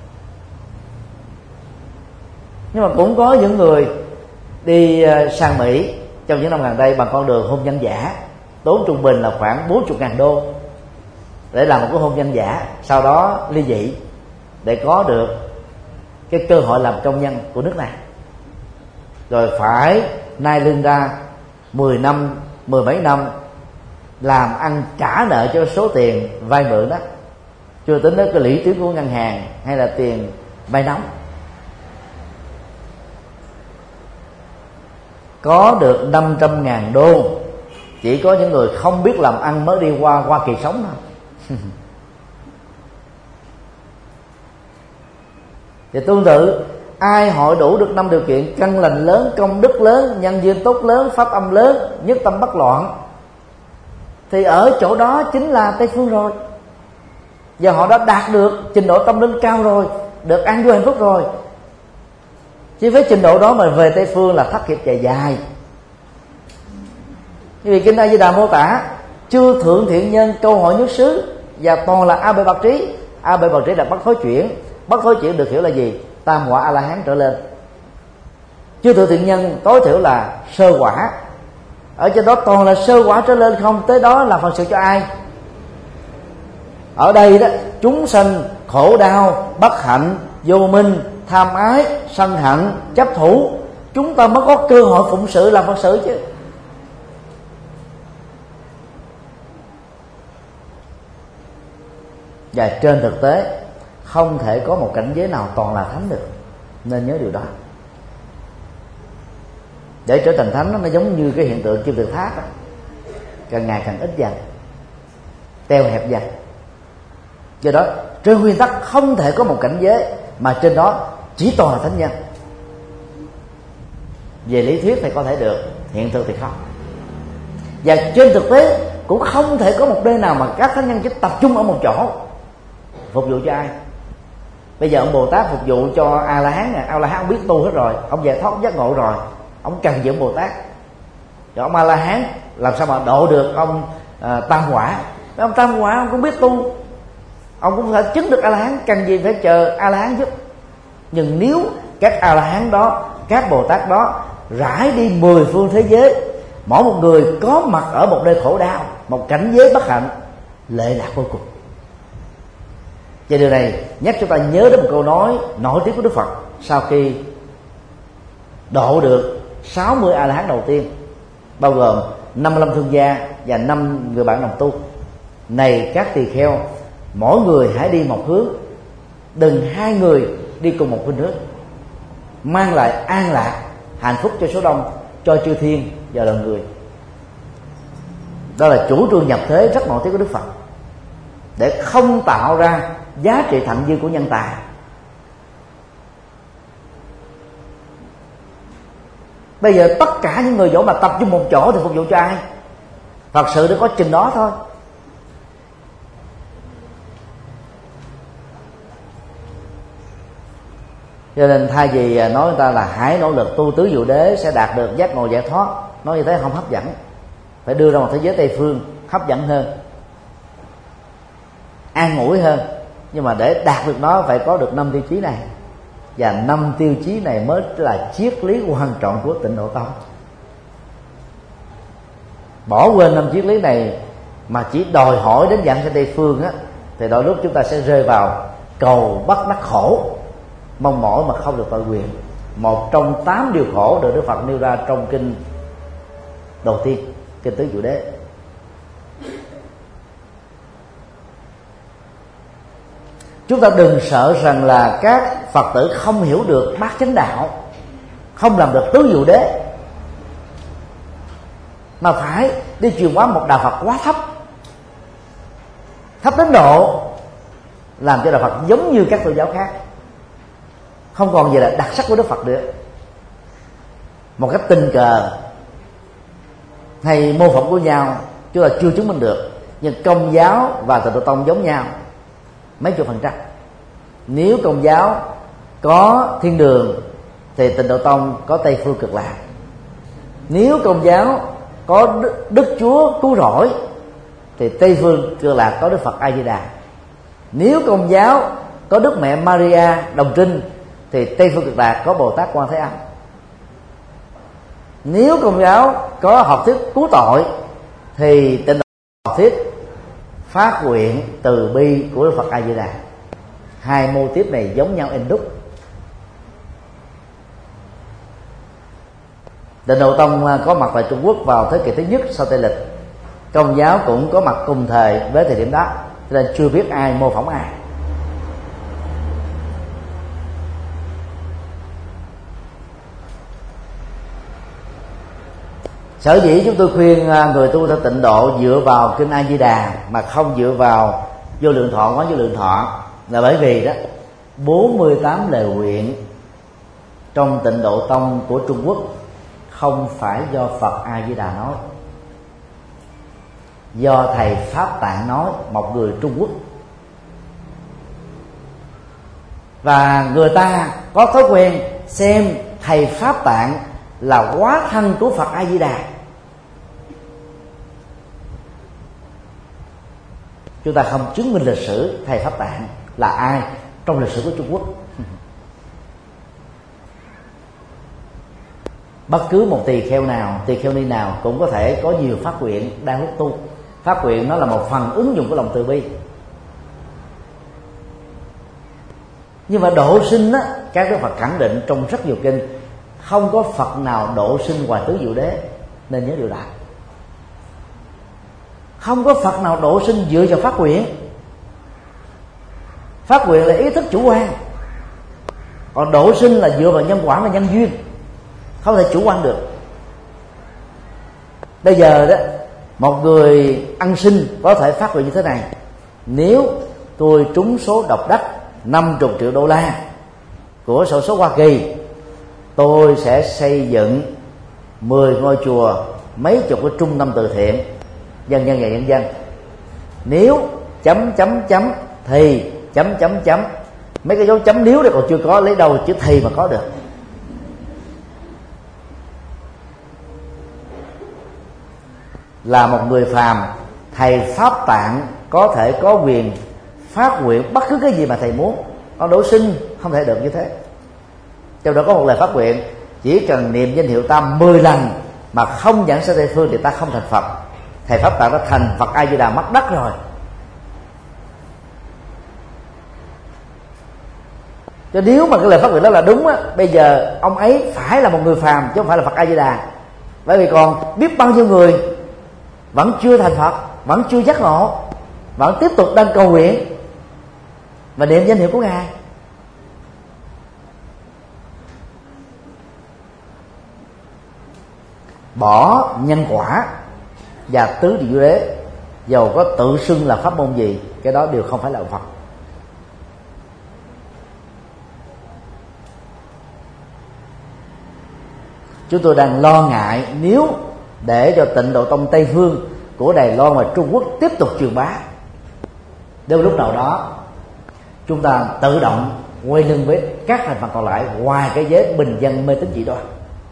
Nhưng mà cũng có những người đi sang Mỹ trong những năm gần đây bằng con đường hôn nhân giả, tốn trung bình là khoảng 40.000 đô để làm một cái hôn nhân giả, sau đó ly dị để có được cái cơ hội làm công nhân của nước này, rồi phải nai lưng ra 10 năm, 10 mấy năm làm ăn trả nợ cho số tiền vay mượn đó, chưa tính đến cái lũy tiến của ngân hàng hay là tiền vay nóng. Có được 500.000 đô chỉ có những người không biết làm ăn mới đi qua Hoa Kỳ sống thôi. Thì tương tự, ai hội đủ được 5 điều kiện: căn lành lớn, công đức lớn, nhân duyên tốt lớn, pháp âm lớn, nhất tâm bất loạn, thì ở chỗ đó chính là Tây phương rồi. Và họ đã đạt được trình độ tâm linh cao rồi, được an vui hạnh phúc rồi. Chỉ với trình độ đó mà về Tây phương là thất nghiệp dài. Vì Kinh A Di Đà mô tả chư thượng thiện nhân câu hỏi nhất xứ và toàn là A Bệ Bạc Trí. A Bệ Bạc Trí là bất thối chuyển. Bất thối chuyển được hiểu là gì? Tam quả A La Hán trở lên. Chư thượng thiện nhân tối thiểu là sơ quả. Ở trên đó toàn là sơ quả trở lên không. Tới đó là phần sự cho ai? Ở đây đó, chúng sanh khổ đau, bất hạnh, vô minh, tham ái, sân hận, chấp thủ, chúng ta mới có cơ hội phụng sự làm Phật sự chứ. Và trên thực tế không thể có một cảnh giới nào toàn là thánh được, nên nhớ điều đó. Để trở thành thánh nó giống như cái hiện tượng kim tự tháp đó, càng ngày càng ít dần, teo hẹp dần. Do đó trên nguyên tắc không thể có một cảnh giới mà trên đó chỉ toàn là thánh nhân. Về lý thuyết thì có thể được, hiện thực thì không. Và trên thực tế cũng không thể có một nơi nào mà các thánh nhân chỉ tập trung ở một chỗ phục vụ cho ai. Bây giờ ông Bồ Tát phục vụ cho A La Hán, A La Hán ông biết tu hết rồi, ông giải thoát, ông giác ngộ rồi, ông cần gì ông Bồ Tát. Rồi ông A La Hán làm sao mà độ được ông Tam Quả? Ông Tam Quả ông cũng biết tu, ông cũng phải chứng được A La Hán, cần gì phải chờ A La Hán giúp. Nhưng nếu các A La Hán đó, các Bồ Tát đó rải đi 10 phương thế giới, mỗi một người có mặt ở một nơi khổ đau, một cảnh giới bất hạnh, lệ lạc vô cùng. Và điều này nhắc chúng ta nhớ đến một câu nói nổi tiếng của Đức Phật sau khi độ được 60 A La Hán đầu tiên, bao gồm 55 thương gia và 5 người bạn đồng tu. Này các tỳ kheo, mỗi người hãy đi một hướng, đừng hai người đi cùng một khuynh hướng, mang lại an lạc, hạnh phúc cho số đông, cho chư thiên và loài người. Đó là chủ trương nhập thế rất nổi tiếng của Đức Phật, để không tạo ra giá trị thặng dư của nhân tài. Bây giờ tất cả những người dỗ mà tập trung một chỗ thì phục vụ cho ai? Thật sự nó có chừng đó thôi. Cho nên thay vì nói người ta là hãy nỗ lực tu tứ diệu đế sẽ đạt được giác ngộ giải thoát, nói như thế không hấp dẫn. Phải đưa ra một thế giới Tây phương hấp dẫn hơn, an ủi hơn. Nhưng mà để đạt được nó phải có được 5 tiêu chí này. Và 5 tiêu chí này mới là triết lý quan trọng của Tịnh Độ Tông. Bỏ quên 5 triết lý này mà chỉ đòi hỏi đến dạng sang Tây phương á, thì đôi lúc chúng ta sẽ rơi vào cầu bất đắc khổ, mong mỏi mà không được tội quyền. Một trong 8 điều khổ được Đức Phật nêu ra trong kinh đầu tiên, kinh Tứ Diệu Đế. Chúng ta đừng sợ rằng là các Phật tử không hiểu được bát chánh đạo, không làm được tứ diệu đế, mà phải đi truyền bá một đạo Phật quá thấp, thấp đến độ làm cho đạo Phật giống như các tôn giáo khác, không còn gì là đặc sắc của Đức Phật nữa. Một cách tình cờ hay mô phỏng của nhau chúng ta chưa chứng minh được, nhưng Công giáo và Tịnh Độ Tông giống nhau mấy chục %. Nếu Công giáo có thiên đường thì Tịnh Độ Tông có Tây phương Cực Lạc. Nếu Công giáo có Đức Chúa cứu rỗi thì Tây phương Cực Lạc có Đức Phật A Di Đà. Nếu Công giáo có Đức Mẹ Maria đồng trinh thì Tây phương Cực Lạc có Bồ Tát Quan Thế Âm. Nếu Công giáo có học thuyết cứu tội thì tịnh độ thuyết phát nguyện từ bi của Đức Phật A Di Đà. Hai mô tiếp này giống nhau in đúc. Tịnh độ tông có mặt tại Trung Quốc vào thế kỷ thứ nhất sau Tây lịch. Công giáo cũng có mặt cùng thời với thời điểm đó, cho nên chưa biết ai mô phỏng ai. Sở dĩ chúng tôi khuyên người tu theo tịnh độ dựa vào kinh A Di Đà mà không dựa vào vô lượng thọ, quán vô lượng thọ, là bởi vì đó 48 lời nguyện trong tịnh độ tông của Trung Quốc không phải do Phật A Di Đà nói, do thầy Pháp Tạng nói, một người Trung Quốc. Và người ta có thói quen xem thầy Pháp Tạng là hóa thân của Phật A Di Đà. Chúng ta không chứng minh lịch sử thầy Pháp Tạng là ai trong lịch sử của Trung Quốc. Bất cứ một tỳ kheo nào, tỳ kheo ni nào cũng có thể có nhiều phát nguyện đang lúc tu. Phát nguyện nó là một phần ứng dụng của lòng từ bi. Nhưng mà độ sinh á, các Đức Phật khẳng định trong rất nhiều kinh không có Phật nào độ sinh ngoài tứ diệu đế, nên nhớ điều đó. Không có Phật nào độ sinh dựa vào phát nguyện. Phát nguyện là ý thức chủ quan, còn độ sinh là dựa vào nhân quả và nhân duyên, không thể chủ quan được. Bây giờ đó, một người ăn xin có thể phát nguyện như thế này: nếu tôi trúng số độc đắc 50 triệu đô la của xổ số Hoa Kỳ, tôi sẽ xây dựng 10 ngôi chùa, mấy chục cái trung tâm từ thiện, vân vân và vân vân. Nếu chấm chấm chấm thì chấm chấm chấm. Mấy cái dấu chấm nếu đây còn chưa có, lấy đâu chữ thì mà có được. Là một người phàm, thầy Pháp Tạng có thể có quyền phát nguyện bất cứ cái gì mà thầy muốn. Còn độ sinh không thể được như thế. Trong đó có một lời phát nguyện: chỉ cần niệm danh hiệu ta 10 lần mà không giảng sanh Tây phương thì ta không thành Phật. Thầy Pháp Tạng đã thành Phật A Di Đà mất đất rồi. Cho nếu mà cái lời phát nguyện đó là đúng á, bây giờ ông ấy phải là một người phàm chứ không phải là Phật A Di Đà. Bởi vì còn biết bao nhiêu người vẫn chưa thành Phật, vẫn chưa giác ngộ, vẫn tiếp tục đang cầu nguyện và niệm danh hiệu của Ngài. Bỏ nhân quả và tứ diệu đế, dầu có tự xưng là pháp môn gì, cái đó đều không phải là Phật. Chúng tôi đang lo ngại nếu để cho tịnh độ tông Tây phương của Đài Loan và Trung Quốc tiếp tục truyền bá, đến lúc nào đó chúng ta tự động quay lưng với các thành phần còn lại, ngoài cái giới bình dân mê tín dị đoan.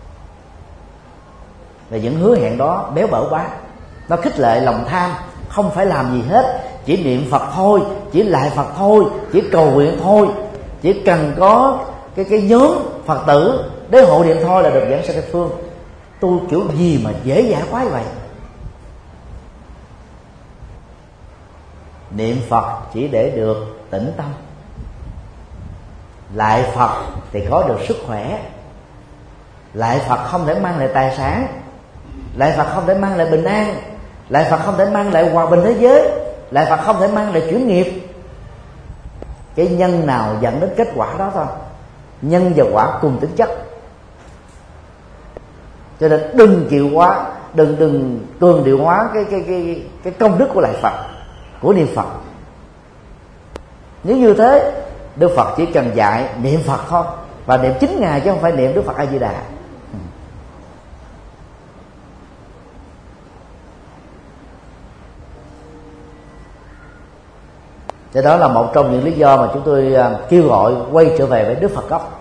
Và những hứa hẹn đó béo bở quá, nó khích lệ lòng tham, không phải làm gì hết, chỉ niệm Phật thôi, chỉ lại Phật thôi, chỉ cầu nguyện thôi, chỉ cần có cái nhóm Phật tử để hộ niệm thôi là được giảng sanh Tây phương. Tu kiểu gì mà dễ dãi quá như vậy? Niệm Phật chỉ để được tĩnh tâm, lại Phật thì có được sức khỏe, lại Phật không thể mang lại tài sản, lại Phật không thể mang lại bình an, lại Phật không thể mang lại hòa bình thế giới, lại Phật không thể mang lại chuyển nghiệp. Cái nhân nào dẫn đến kết quả đó thôi. Nhân và quả cùng tính chất. Cho nên đừng chịu quá, đừng cường điệu hóa cái công đức của lại Phật, của niệm Phật. Nếu như thế, Đức Phật chỉ cần dạy niệm Phật thôi, và niệm chính Ngài chứ không phải niệm Đức Phật A Di Đà. Cho đó là một trong những lý do mà chúng tôi kêu gọi quay trở về với Đức Phật gốc.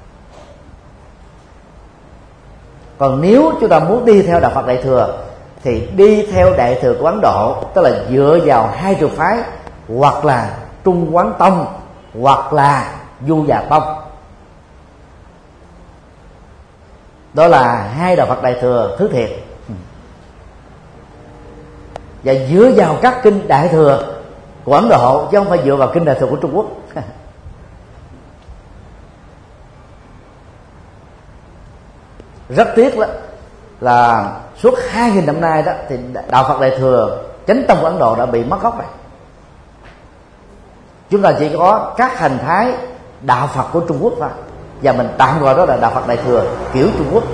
Còn nếu chúng ta muốn đi theo Đạo Phật Đại Thừa thì đi theo Đại Thừa của Ấn Độ, tức là dựa vào hai trường phái, hoặc là Trung Quán Tông hoặc là Du Già Tông. Đó là hai Đạo Phật Đại Thừa thứ thiệt. và dựa vào các kinh Đại Thừa của Ấn Độ, chứ không phải dựa vào kinh Đại Thừa của Trung Quốc. Rất tiếc đó là suốt 2.000 năm nay đó thì đạo Phật Đại Thừa chánh tông của Ấn Độ đã bị mất gốc rồi. Chúng ta chỉ có các hành thái đạo Phật của Trung Quốc thôi, và mình tạm gọi đó là đạo Phật Đại Thừa kiểu Trung Quốc.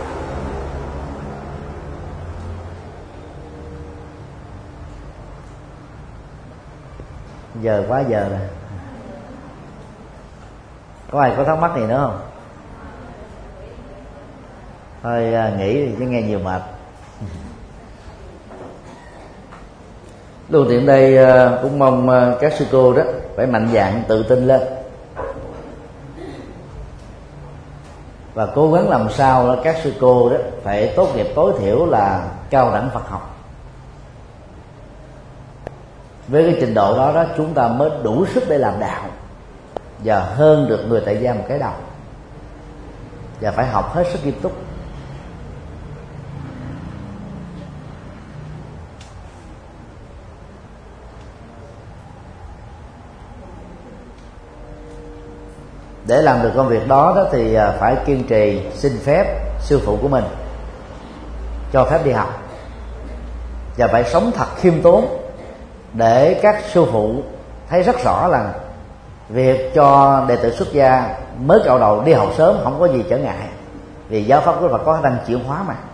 Giờ quá giờ rồi, có ai có thắc mắc gì nữa không? Thôi nghỉ chứ nghe nhiều mệt. Lưu tiện đây cũng mong các sư cô đó phải mạnh dạn tự tin lên, và cố gắng làm sao đó các sư cô đó phải tốt nghiệp tối thiểu là cao đẳng Phật học. Với cái trình độ đó chúng ta mới đủ sức để làm đạo và hơn được người tại gia một cái đầu, và phải học hết sức nghiêm túc. Để làm được công việc đó thì phải kiên trì xin phép sư phụ của mình cho phép đi học, và phải sống thật khiêm tốn để các sư phụ thấy rất rõ là việc cho đệ tử xuất gia mới cạo đầu đi học sớm không có gì trở ngại, vì giáo pháp của Phật có khả năng chuyển hóa mà.